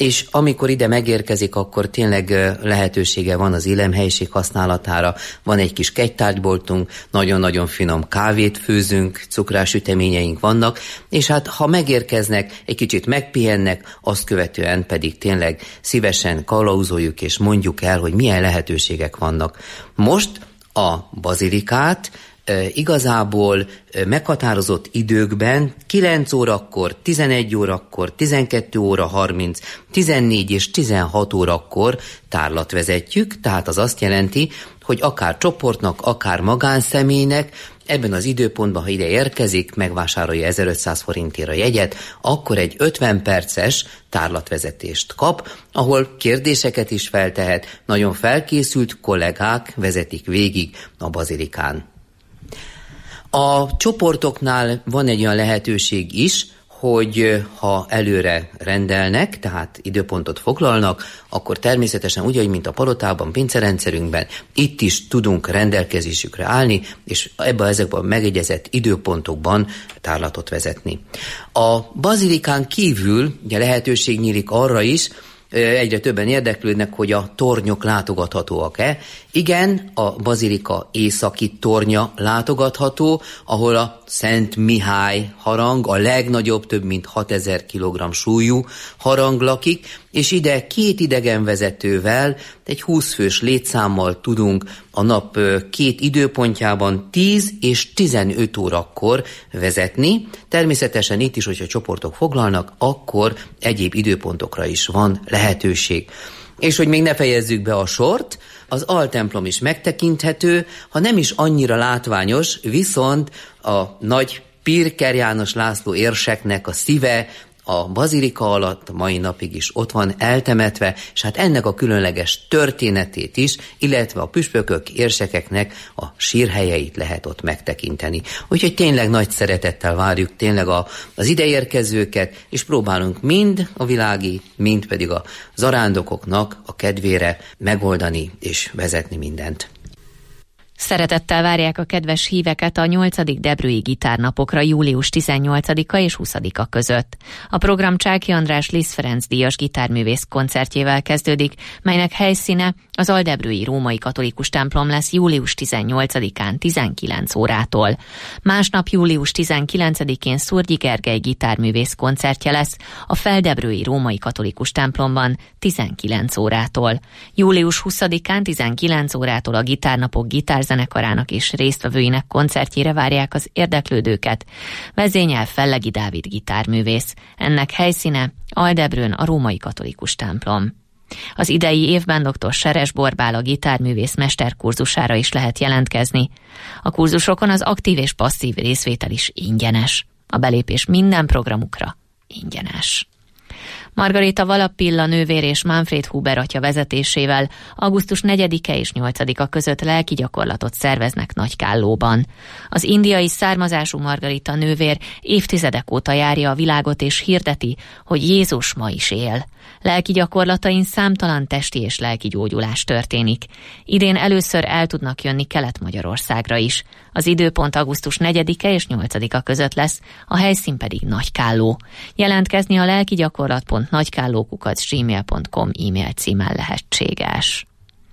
és amikor ide megérkezik, akkor tényleg lehetősége van az élelmhelység használatára, van egy kis kegytárgyboltunk, nagyon-nagyon finom kávét főzünk, cukrásüteményeink vannak, és hát ha megérkeznek, egy kicsit megpihennek, azt követően pedig tényleg szívesen kalauzoljuk és mondjuk el, hogy milyen lehetőségek vannak. Most a bazilikát e, igazából e, meghatározott időkben kilenc órakor, tizenegy órakor, tizenkét óra harminc, tizennégy és tizenhat órakor tárlatvezetjük, tehát az azt jelenti, hogy akár csoportnak, akár magánszemélynek ebben az időpontban, ha ide érkezik, megvásárolja ezerötszáz forintért a jegyet, akkor egy ötven perces tárlatvezetést kap, ahol kérdéseket is feltehet, nagyon felkészült kollégák vezetik végig a bazilikán. A csoportoknál van egy olyan lehetőség is, hogy ha előre rendelnek, tehát időpontot foglalnak, akkor természetesen úgy, hogy mint a palotában, pincerendszerünkben, itt is tudunk rendelkezésükre állni, és ebben ezekben a megegyezett időpontokban tárlatot vezetni. A bazilikán kívül ugye lehetőség nyílik arra is, egyre többen érdeklődnek, hogy a tornyok látogathatóak-e. Igen, a bazilika északi tornya látogatható, ahol a Szent Mihály harang, a legnagyobb, több mint hatezer kilogramm súlyú harang lakik, és ide két idegenvezetővel, egy húsz fős létszámmal tudunk a nap két időpontjában tíz és tizenöt órakor vezetni. Természetesen itt is, hogyha csoportok foglalnak, akkor egyéb időpontokra is van lehetőség. És hogy még ne fejezzük be a sort, az altemplom is megtekinthető, ha nem is annyira látványos, viszont a nagy Pirker János László érseknek a szíve a bazilika alatt mai napig is ott van eltemetve, és hát ennek a különleges történetét is, illetve a püspökök, érsekeknek a sírhelyeit lehet ott megtekinteni. Úgyhogy tényleg nagy szeretettel várjuk tényleg a, az ideérkezőket, és próbálunk mind a világi, mind pedig a zarándokoknak a kedvére megoldani és vezetni mindent. Szeretettel várják a kedves híveket a nyolcadik Debrői Gitárnapokra július tizennyolcadika és huszadika között. A program Csáky András Liszt Ferenc díjas gitárművész koncertjével kezdődik, melynek helyszíne az Aldebrői Római Katolikus templom lesz július tizennyolcadikán tizenkilenc órától. Másnap július tizenkilencedikén Szurgyi Gergely gitárművész koncertje lesz a Feldebrői Római Katolikus templomban tizenkilenc órától. július huszadikán tizenkilenc órától a Gitárnapok gitár zenekarának és résztvevőinek koncertjére várják az érdeklődőket. Vezényel Fellegi Dávid gitárművész. Ennek helyszíne Aldebrőn a Római Katolikus templom. Az idei évben dr. Seres Borbála gitárművész mesterkurzusára is lehet jelentkezni. A kurzusokon az aktív és passzív részvétel is ingyenes. A belépés minden programukra ingyenes. Margarita Valappilla nővér és Manfred Huber atya vezetésével augusztus negyedike és nyolcadika között lelki gyakorlatot szerveznek Nagykállóban. Az indiai származású Margarita nővér évtizedek óta járja a világot és hirdeti, hogy Jézus ma is él. Lelki gyakorlatain számtalan testi és lelki gyógyulás történik. Idén először el tudnak jönni Kelet-Magyarországra is. Az időpont augusztus negyedike és nyolcadika között lesz, a helyszín pedig Nagykálló. Jelentkezni a lelki gyakorlat pont nagykálló kukac gmail pont com e-mail címen lehetséges.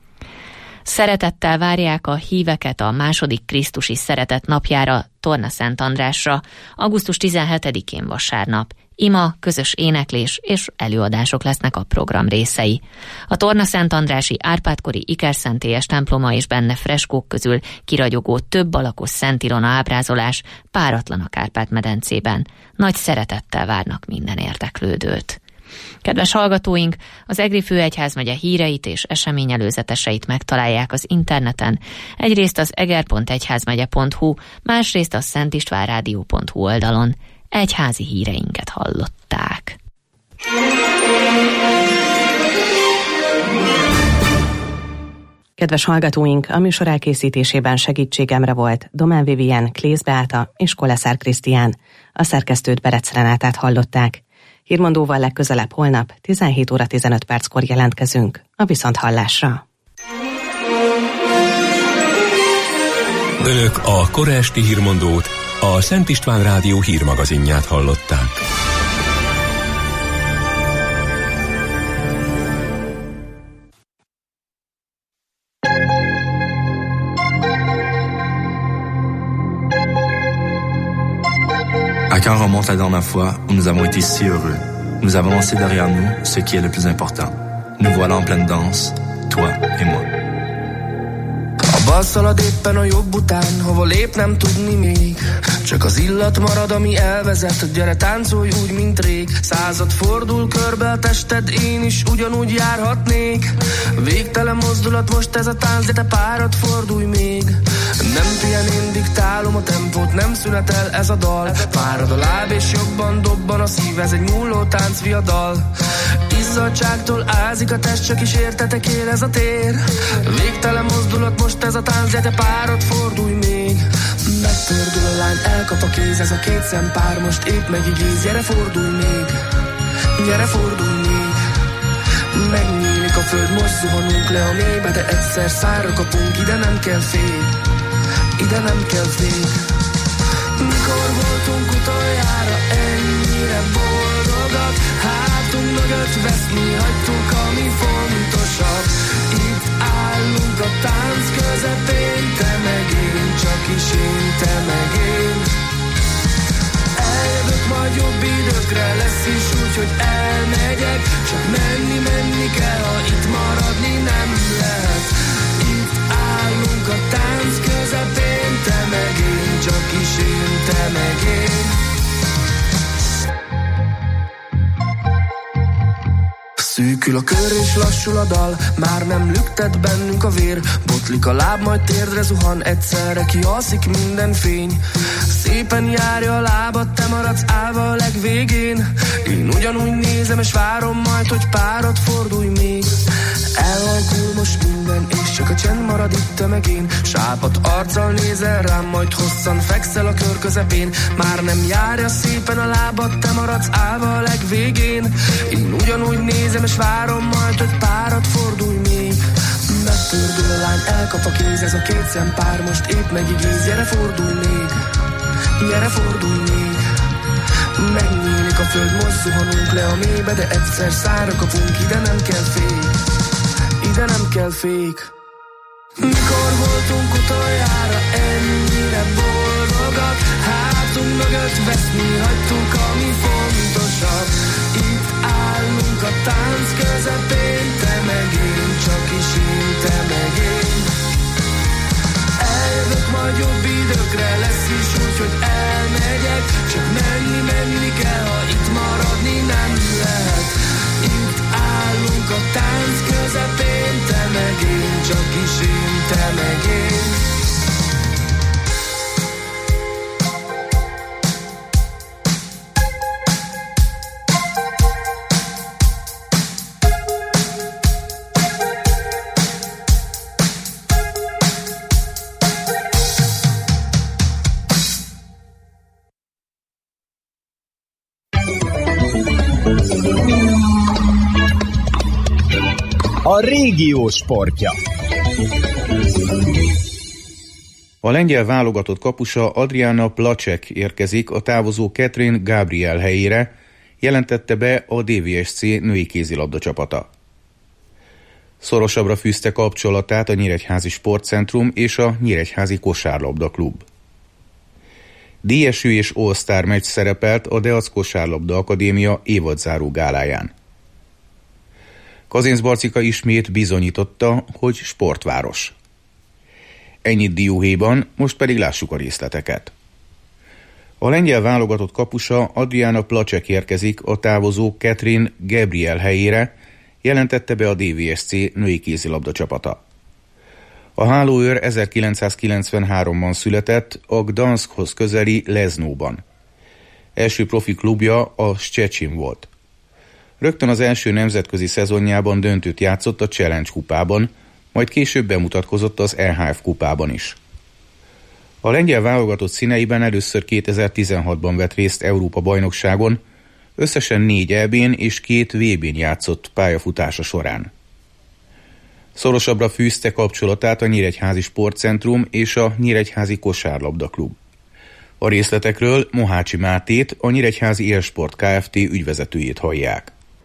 Szeretettel várják a híveket a második Krisztusi Szeretet napjára, Torna Szent Andrásra, augusztus tizenhetedikén vasárnap. Ima, közös éneklés és előadások lesznek a program részei. A Torna Szent Andrási Árpád-kori ikerszentélyes temploma és benne freskók közül kiragyogó több alakos Szent Ilona ábrázolás páratlan a Kárpát-medencében. Nagy szeretettel várnak minden érdeklődőt. Kedves hallgatóink, az Egri Főegyházmegye híreit és eseményelőzeteseit megtalálják az interneten, egyrészt az eger pont egyházmegye pont hu, másrészt a szentistvánrádió pont hu oldalon. Egyházi híreinket hallották. Kedves hallgatóink, a műsor elkészítésében segítségemre volt Domán Vivien, Klész Beáta és Koleszár Krisztián. A szerkesztőt Berec Renátát hallották. Hírmondóval legközelebb holnap tizenhét óra tizenöt perckor jelentkezünk. A viszonthallásra. Önök a kora esti hírmondót, a Szent István Rádió hírmagazinját hallották. quand remonte la dernière fois où nous avons été si heureux? Nous avons laissé derrière nous ce qui est le plus important. Nous voilà en pleine danse, toi et moi. A bal szalad éppen a jobb után, hova lép nem tudni még. Csak az illat marad, ami elvezet, gyere táncolj úgy, mint rég. Század fordul körbe a tested, én is ugyanúgy járhatnék. Végtelen mozdulat most ez a tánc, de te párat fordulj még. Nem pihen, én diktálom a tempót, nem szünetel ez a dal. Fárad a láb és jobban dobban a szív, ez egy múló tánc viadal. Izzadságtól ázik a test, csak is értetek él ez a tér. Végtelen mozdulat most ez a tánc, de te párat fordulj még. Megfordul a lány, elkap a kéz, ez a két szempár most épp megigéz. Gyere fordulj még, gyere fordulj még. Megnyílik a föld, most zuhanunk le a mélybe, de egyszer szárra kapunk, ide nem kell fél, ide nem kell fél. Mikor voltunk utoljára ennyire boldogak, hátunk mögött veszni hagytuk, ami fontosabb. Itt állunk a tánc közepén, te meg én, csak is én, te meg én. Eljövök majd jobb időkre, lesz is úgy, hogy elmegyek. Csak menni, menni kell, ha itt maradni nem lehet. Itt állunk a tánc közepén, te meg én, csak is én, te meg én. Szűkül a kör és lassul a dal, már nem lüktet bennünk a vér. Botlik a láb, majd térdre zuhan, egyszerre kialszik minden fény. Szépen járja a lábad, te maradsz állva a legvégén. Én ugyanúgy nézem és várom majd, hogy párat fordulj még. Elalkul most minden, és csak a csend marad itt, te meg én. Sápadt arccal nézel rám, majd hosszan fekszel a kör közepén. Már nem járja szépen a lábad, te maradsz állva a legvégén. Én ugyanúgy nézem és várom majd, hogy párat fordulj még. Megfordul a lány, elkap a kéz, ez a két szempár most épp megigéz. Gyere fordulj még, gyere fordulj még. Megnyílik a föld, most zuhanunk le a mélybe, de egyszer szárra kapunk, ide nem kell fék, ide nem kell fék. Mikor voltunk utoljára ennyire boldogak, hátunk mögött veszni hagytuk, ami fontosabb. Itt állunk a tánc közepén, te meg én, csak is én, te meg én. Eljövök majd jobb időkre, lesz is úgy, hogy elmegyek. Csak menni, menni kell, ha itt maradni nem lehet. Itt állunk a tánc közepén, te meg én, csak is én, te meg én. A régió sportja. A lengyel válogatott kapusa Adriana Placek érkezik a távozó Catherine Gabriel helyére, jelentette be a dé vé es cé női kézilabda csapata. Szorosabbra fűzte kapcsolatát a Nyíregyházi Sportcentrum és a Nyíregyházi Kosárlabda Klub. Díjesű és All-Star meccs szerepelt a Deac Kosárlabda Akadémia évadzáró gáláján. Kazincbarcika ismét bizonyította, hogy sportváros. Ennyit dióhéjban, most pedig lássuk a részleteket. A lengyel válogatott kapusa Adriana Placek érkezik a távozó Catherine Gabriel helyére, jelentette be a dé vé es cé női kézilabda csapata. A hálóőr ezerkilencszázkilencvenháromban született a Gdanskhoz közeli Leznóban. Első profi klubja a Szczecin volt. Rögtön az első nemzetközi szezonjában döntőt játszott a Challenge kupában, majd később bemutatkozott az é há ef kupában is. A lengyel válogatott színeiben először kétezer-tizenhatban vett részt Európa-bajnokságon, összesen négy é bén és két vé bén játszott pályafutása során. Szorosabbra fűzte kapcsolatát a Nyíregyházi Sportcentrum és a Nyíregyházi Kosárlabda Klub. A részletekről Mohácsi Mátét, a Nyíregyházi Élsport Kft. Ügyvezetőjét hallják.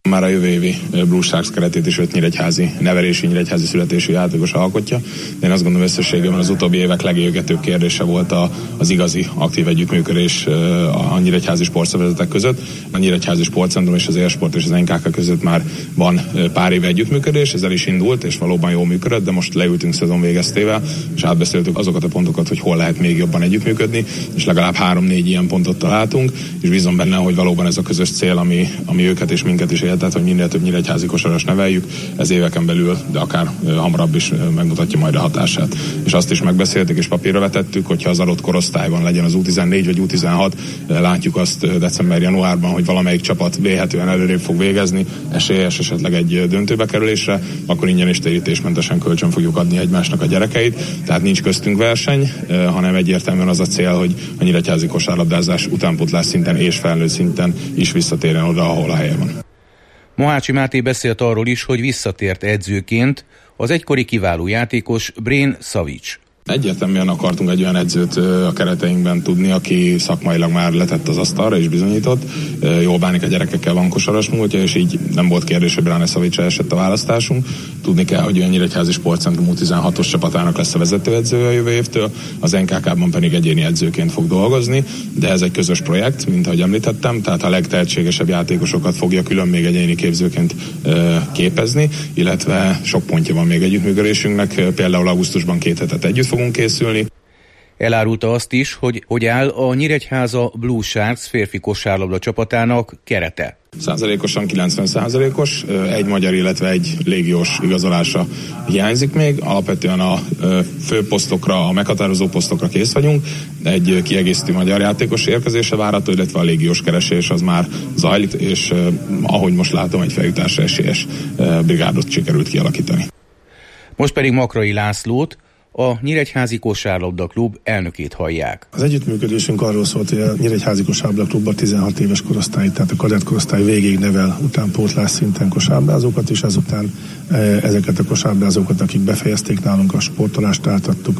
Már a jövő évi Blue Sharks keretét is öt nyíregyházi nevelési, nyíregyházi születésű játékos alkotja. De én azt gondolom összességében az utóbbi évek legégetőbb kérdése volt a, az igazi aktív együttműködés a nyíregyházi sportszervezetek között. A Nyíregyházi Sportcentrum és az Élsport és az en ká ká között már van pár éve együttműködés, ez el is indult, és valóban jól működött, de most leültünk szezon végeztével, és átbeszéltük azokat a pontokat, hogy hol lehet még jobban együttműködni, és legalább három-négy ilyen pontot találtunk, és bízom benne, hogy valóban ez a közös cél, ami, ami őket és minket is élt, tehát hogy minél több nyíregyházi kosaras neveljük, ez éveken belül, de akár hamarabb is megmutatja majd a hatását. És azt is megbeszéltük és papírra vetettük, hogyha az adott korosztályban legyen az U tizennégy vagy U tizenhat, látjuk azt december-januárban, hogy valamelyik csapat vélhetően előrébb fog végezni, esélyes esetleg egy döntőbe kerülésre, akkor ingyen és térítésmentesen kölcsön fogjuk adni egymásnak a gyerekeit. Tehát nincs köztünk verseny, hanem egyértelműen az a cél, hogy a nyíregyházi kosárlabdázás utánpótlás szinten és felnőtt szinten is visszatérjen oda, ahol a helye van. Mohácsi Máté beszélt arról is, hogy visszatért edzőként az egykori kiváló játékos Brén Savic. Egyértelműen akartunk egy olyan edzőt a kereteinkben tudni, aki szakmailag már letett az asztalra és bizonyított, jól bánik a gyerekekkel, van kosaras múltja, és így nem volt kérdés, hogy Brán Savicra esett a választásunk. Tudni kell, hogy a Nyíregyházi Sportcentrum U tizenhatos csapatának lesz a vezetőedzője a jövő évtől, az en ká ká-ban pedig egyéni edzőként fog dolgozni, de ez egy közös projekt, mint ahogy említettem, tehát a legtehetségesebb játékosokat fogja külön még egyéni képzőként képezni, illetve sok pontja van még együttműködésünknek, például augusztusban két hetet együtt fogunk készülni. Elárulta azt is, hogy hogy áll a Nyíregyháza Blue Sharks férfi kosárlabda csapatának kerete. Százalékosan kilencven százalékos, egy magyar, illetve egy légiós igazolása hiányzik még. Alapvetően a fő posztokra, a meghatározó posztokra kész vagyunk. Egy kiegészítő magyar játékos érkezése várható, illetve a légiós keresés az már zajlik, és ahogy most látom, egy feljutásra esélyes brigádot sikerült kialakítani. Most pedig Makrai Lászlót, a Nyíregyházi Kosárlabda Klub elnökét hallják. Az együttműködésünk arról szólt, hogy a Nyíregyházi Kosárlabda Klubban tizenhat éves korosztály, tehát a kadett korosztály végig nevel utánpótlás szinten kosárlabdázókat, és azután ezeket a kosárlabdázókat, akik befejezték nálunk a sportolást, átadtuk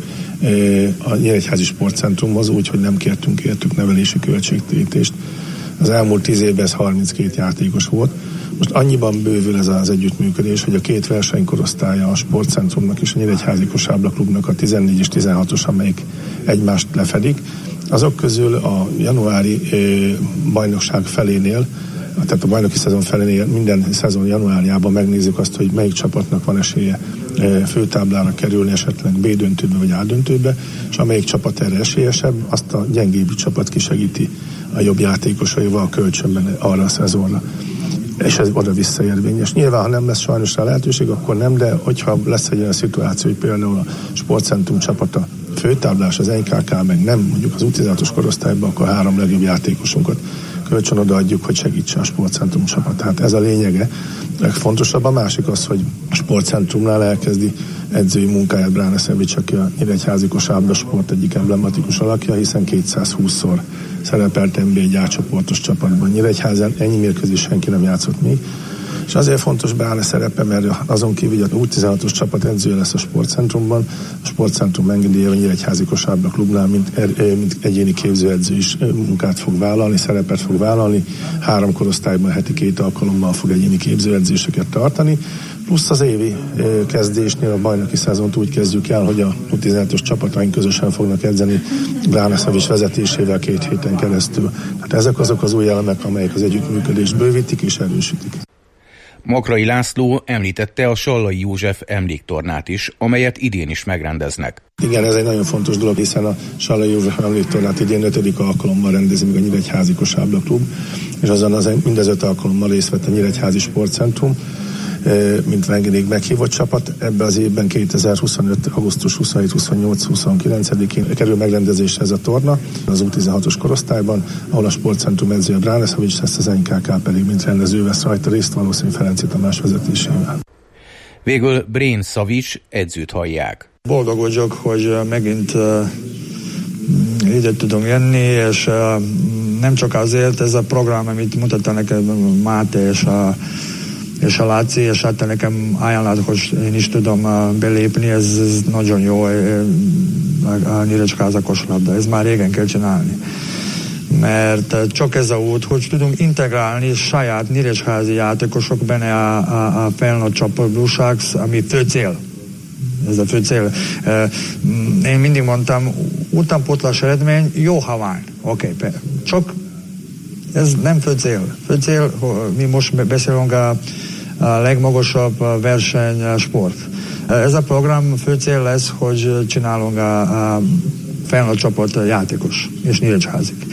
a Nyíregyházi Sportcentrumhoz, úgyhogy nem kértünk értük nevelési költségtérítést. Az elmúlt tíz évben ez harminckét játékos volt. Most annyiban bővül ez az együttműködés, hogy a két versenykorosztálya a Sportcentrumnak és a Nyíregyházi Kosárlabda Klubnak a tizennégy és tizenhatos, amelyik egymást lefedik. Azok közül a januári bajnokság felénél, tehát a bajnoki szezon felénél minden szezon januárjában megnézzük azt, hogy melyik csapatnak van esélye főtáblára kerülni, esetleg B döntőbe vagy A döntőbe, és amelyik csapat erre esélyesebb, azt a gyengébb csapat kisegíti a jobb játékosaival kölcsönben arra a szezonra. És ez oda-vissza érvényes. Nyilván, ha nem lesz sajnos rá lehetőség, akkor nem, de hogyha lesz egy olyan szituáció, hogy például a Sportcentrum csapata főtáblás, az en ká ká meg nem, mondjuk az U tizenhatos korosztályban, akkor három legjobb játékosunkat kölcsön odaadjuk, hogy segítse a Sportcentrum csapatát. Ez a lényege. Legfontosabb a másik az, hogy a Sportcentrumnál elkezdi edzői munkáját Brán Savic, aki a Nyíregyházi Kosárlabda Sport egyik emblematikus alakja, hiszen kétszázhúszszor szerepelt en bé egy A-csoportos csapatban. Nyíregyházán ennyi mérkőzés senki nem játszott még. És azért fontos Brán szerepe, mert azon kívül, hogy a U tizenhatos csapat edzője lesz a Sportcentrumban, a Sportcentrum engedélye a Nyíregyházi Kosárlabda Klubnál, mint, mint egyéni képzőedző is munkát fog vállalni, szerepet fog vállalni. Három korosztályban heti két alkalommal fog egyéni képzőedzéseket tartani. Plusz az évi kezdésnél a bajnoki szezont úgy kezdjük el, hogy a U tizenhatos csapataink közösen fognak edzeni Brán Savic vezetésével két héten keresztül. Tehát ezek azok az új elemek, amelyek az együttműködést bővítik és erősítik. Makrai László említette a Sallai József emléktornát is, amelyet idén is megrendeznek. Igen, ez egy nagyon fontos dolog, hiszen a Sallai József emléktornát idén ötödik alkalommal rendezi meg a Nyíregyházi Kosárlabda Klub, és azon az mindez öt alkalommal részt vett a Nyíregyházi Sportcentrum, mint vendég meghívott csapat. Ebben az évben kétezer-huszonöt. augusztus huszonhét, huszonnyolc, huszonkilencedikén kerül megrendezésre ez a torna az U tizenhatos korosztályban, ahol a Sportcentrum edzője Brán Savic lesz, az en ká ká pedig mint rendező vesz rajta részt, valószínűleg Ferenci Tamás vezetésével. Végül Brén Savic edzőt hallják. Boldog vagyok, hogy megint uh, ide tudom jönni, és uh, nem csak azért, ez a program, amit mutatta nekem Máté és a és a Láci, és hát nekem ajánlott, hogy én is tudom belépni, ez, ez nagyon jó a Nyíregyháza kosárlabda, ez már régen kell csinálni. mert csak ez a út, hogy tudunk integrálni saját nyíregyházi játékosok benne a, a, a felnőtt csapat Blue Sharks, ami fő cél. Ez a fő cél. Én mindig mondtam, utánpótlás eredmény jó, ha van. Oké, okay, csak ez nem fő cél. Fő cél, mi most beszélünk a, a legmagasabb versenysport. Ez a program fő cél lesz, hogy csinálunk a, a felnőtt csapat játékos és nyíregyházik.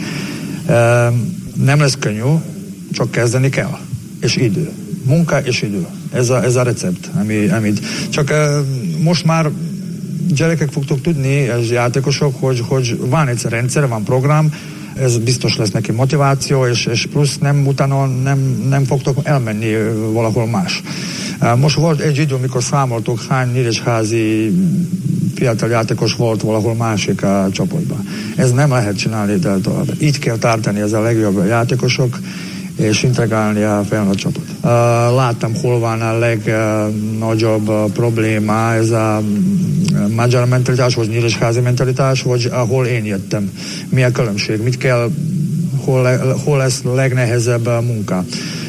Nem lesz könnyű, csak kezdeni kell. És idő. Munka és idő. Ez a, ez a recept, ami, amit csak most már gyerekek fogtok tudni, ez játékosok, hogy, hogy van egy rendszer, van program, ez biztos lesz neki motiváció, és, és plusz nem, utána nem, nem fogtok elmenni valahol más. Most volt egy idő, amikor számoltuk, hány nyíregyházi fiatal játékos volt valahol másik a csapatban. Ez nem lehet csinálni, de tovább. Így kell tartani ez a legjobb játékosok, és integrálni a felnőtt csapat. Láttam, hol van a legnagyobb probléma, ez a magyar mentalitás, vagy nyíregyházi mentalitás, vagy ahol én jöttem. Mi a különbség? Mit kell, hol, hol lesz a legnehezebb munka?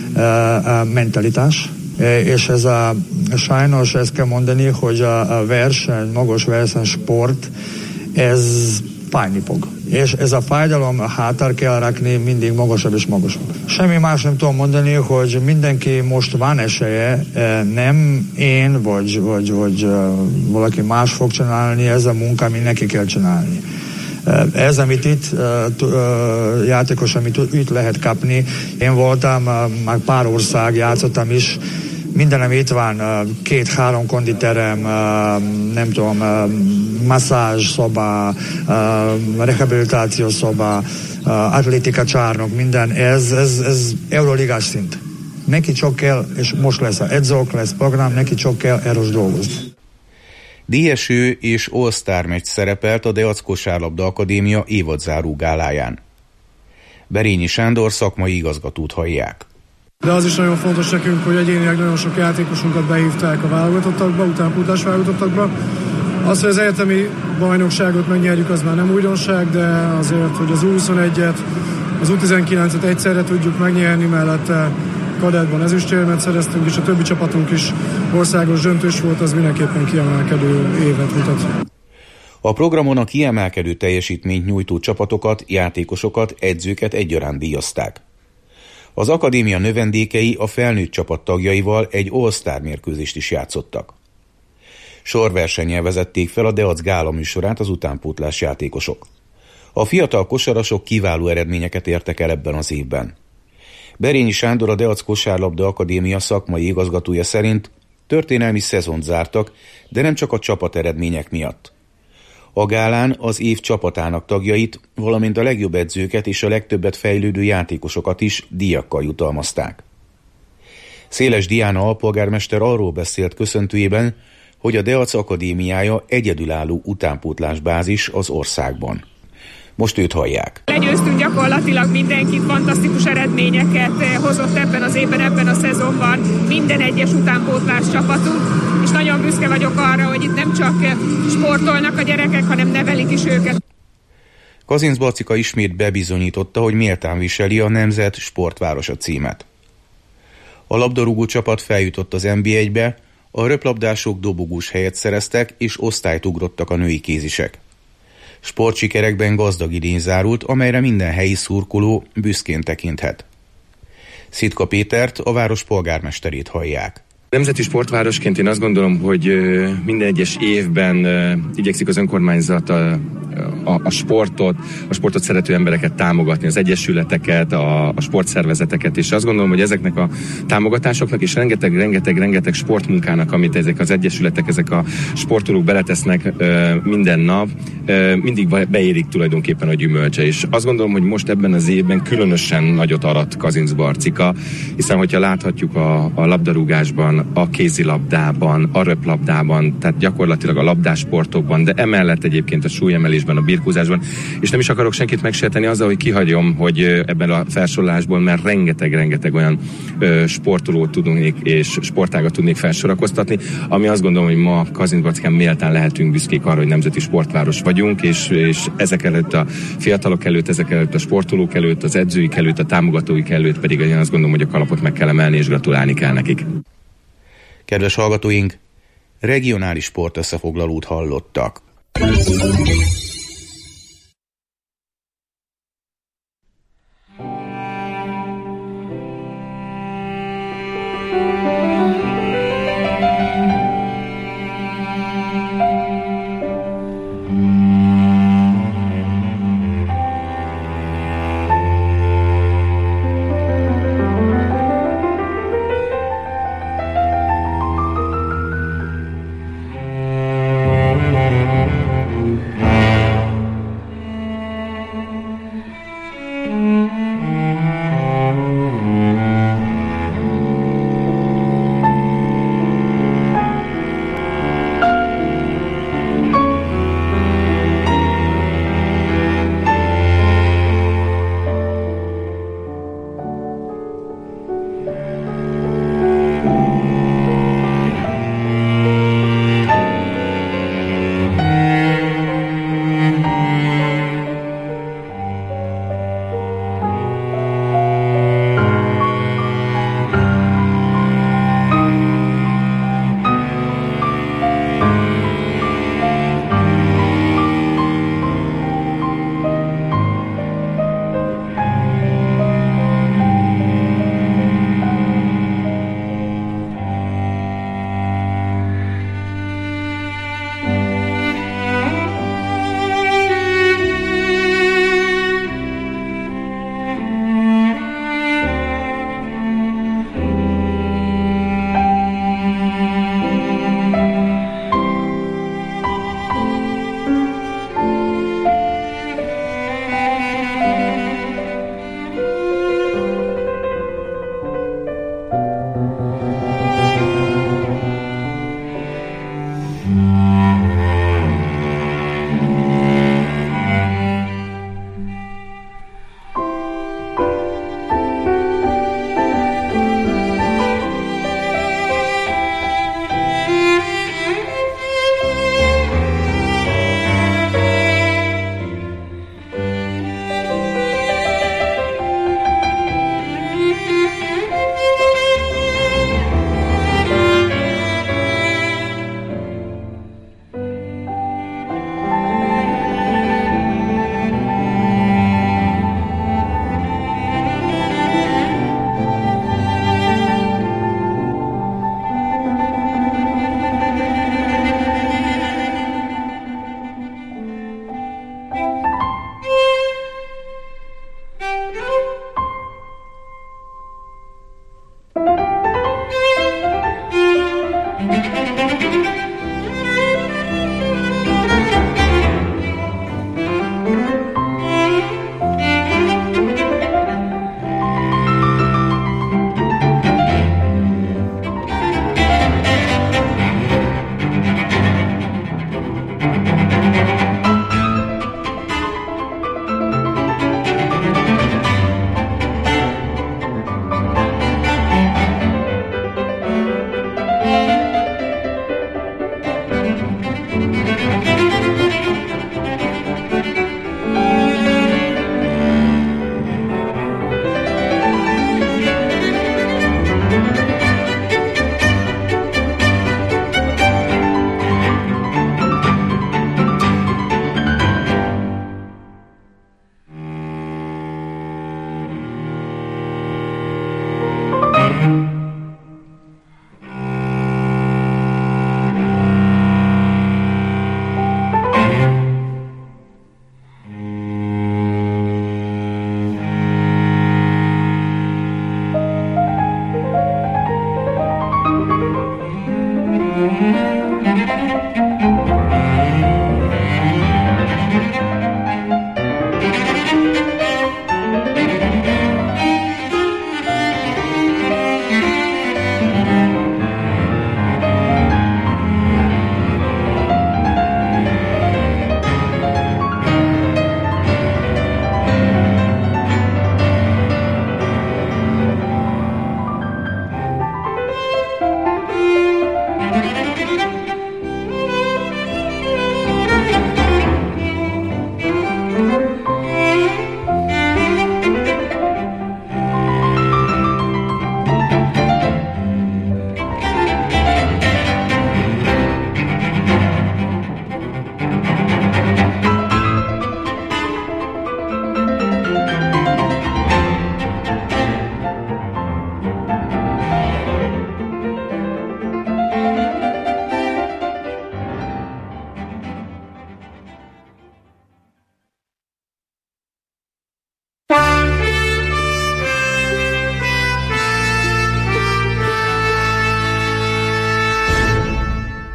A mentalitás. És ez a, sajnos ezt kell mondani, hogy a, a verseny, magas versenysport, ez fájni fog. És ez a fájdalom hátra kell rakni mindig magasabb és magasabb. Semmi más nem tudom mondani, hogy mindenki most van esélye, nem én vagy, vagy, vagy valaki más fog csinálni, ez a munka, amit neki kell csinálni. Ez, amit itt játékos, amit itt lehet kapni. Én voltam, már pár ország játszottam is, mindenem itt van, két-három konditerem, nem tudom, masszázs szoba, rehabilitáció szoba, atlétika csarnok, minden, ez, ez, ez euroligás szint. Neki csak kell, és most lesz a edzők, lesz program, neki csak kell erős dolgozni. Díjeső és All-Star meccs szerepelt a Deac Kosárlabda Akadémia évadzáró gáláján. Berényi Sándor szakmai igazgatót hallják. De az is nagyon fontos nekünk, hogy egyénileg nagyon sok játékosunkat behívták a válogatottakba, utánpótlás válogatottakba. Az, hogy az egyetemi bajnokságot megnyerjük, az már nem újdonság, de azért, hogy az U huszonegyet, az U tizenkilencet egyszerre tudjuk megnyerni, mellette kadettban ezüstérmet szereztünk, és a többi csapatunk is országos döntős volt, az mindenképpen kiemelkedő évet mutat. A programon a kiemelkedő teljesítményt nyújtó csapatokat, játékosokat, edzőket egyaránt díjazták. Az akadémia növendékei a felnőtt csapat tagjaival egy All-Star mérkőzést is játszottak. Sorversennyel vezették fel a Deac gála műsorát az utánpótlás játékosok. A fiatal kosarasok kiváló eredményeket értek el ebben az évben. Berényi Sándor, a Deac Kosárlabda Akadémia szakmai igazgatója szerint történelmi szezont zártak, de nem csak a csapat eredmények miatt. A gálán az év csapatának tagjait, valamint a legjobb edzőket és a legtöbbet fejlődő játékosokat is díjakkal jutalmazták. Széles Diana alpolgármester arról beszélt köszöntőjében, hogy a Deac Akadémiája egyedülálló utánpótlásbázis az országban. Most őt hallják. Legyőztünk gyakorlatilag mindenkit, fantasztikus eredményeket hozott ebben az évben, ebben a szezonban minden egyes utánpótlás csapatunk, és nagyon büszke vagyok arra, hogy itt nem csak sportolnak a gyerekek, hanem nevelik is őket. Kazinc Bacika ismét bebizonyította, hogy méltán viseli a Nemzet Sportvárosa címet. A labdarúgó csapat feljutott az en bé egybe, a röplabdások dobogós helyet szereztek és osztályt ugrottak a női kézisek. Sportsikerekben gazdag idény zárult, amelyre minden helyi szurkoló büszkén tekinthet. Szitka Pétert, a város polgármesterét hallják. Nemzeti sportvárosként én azt gondolom, hogy minden egyes évben igyekszik az önkormányzat a, a, a sportot, a sportot szerető embereket támogatni, az egyesületeket, a, a sportszervezeteket, és azt gondolom, hogy ezeknek a támogatásoknak és rengeteg, rengeteg, rengeteg sportmunkának, amit ezek az egyesületek, ezek a sportolók beletesznek minden nap, mindig beérik tulajdonképpen a gyümölcse, és azt gondolom, hogy most ebben az évben különösen nagyot arat Kazinc Barcika, hiszen hogyha láthatjuk a, a labdarúgásban, a kézilabdában, a röplabdában, tehát gyakorlatilag a labdásportokban, de emellett egyébként a súlyemelésben a birkózásban, és nem is akarok senkit megsérteni azzal, hogy kihagyom, hogy ebben a felsorolásból, mert rengeteg-rengeteg olyan ö, sportolót tudnék és sportágat tudnék felsorakoztatni, ami azt gondolom, hogy ma Kazincbarckán méltán lehetünk büszkék arra, hogy nemzeti sportváros vagyunk, és, és ezek előtt a fiatalok előtt, ezek előtt a sportolók előtt, az edzőik előtt, a támogatóik előtt pedig én azt gondolom, hogy a kalapot meg kell emelni, és gratulálni kell nekik. Kedves hallgatóink, regionális sportösszefoglalót hallottak.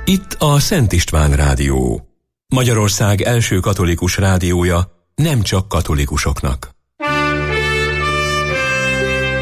Itt a Szent István Rádió. Magyarország első katolikus rádiója, nem csak katolikusoknak.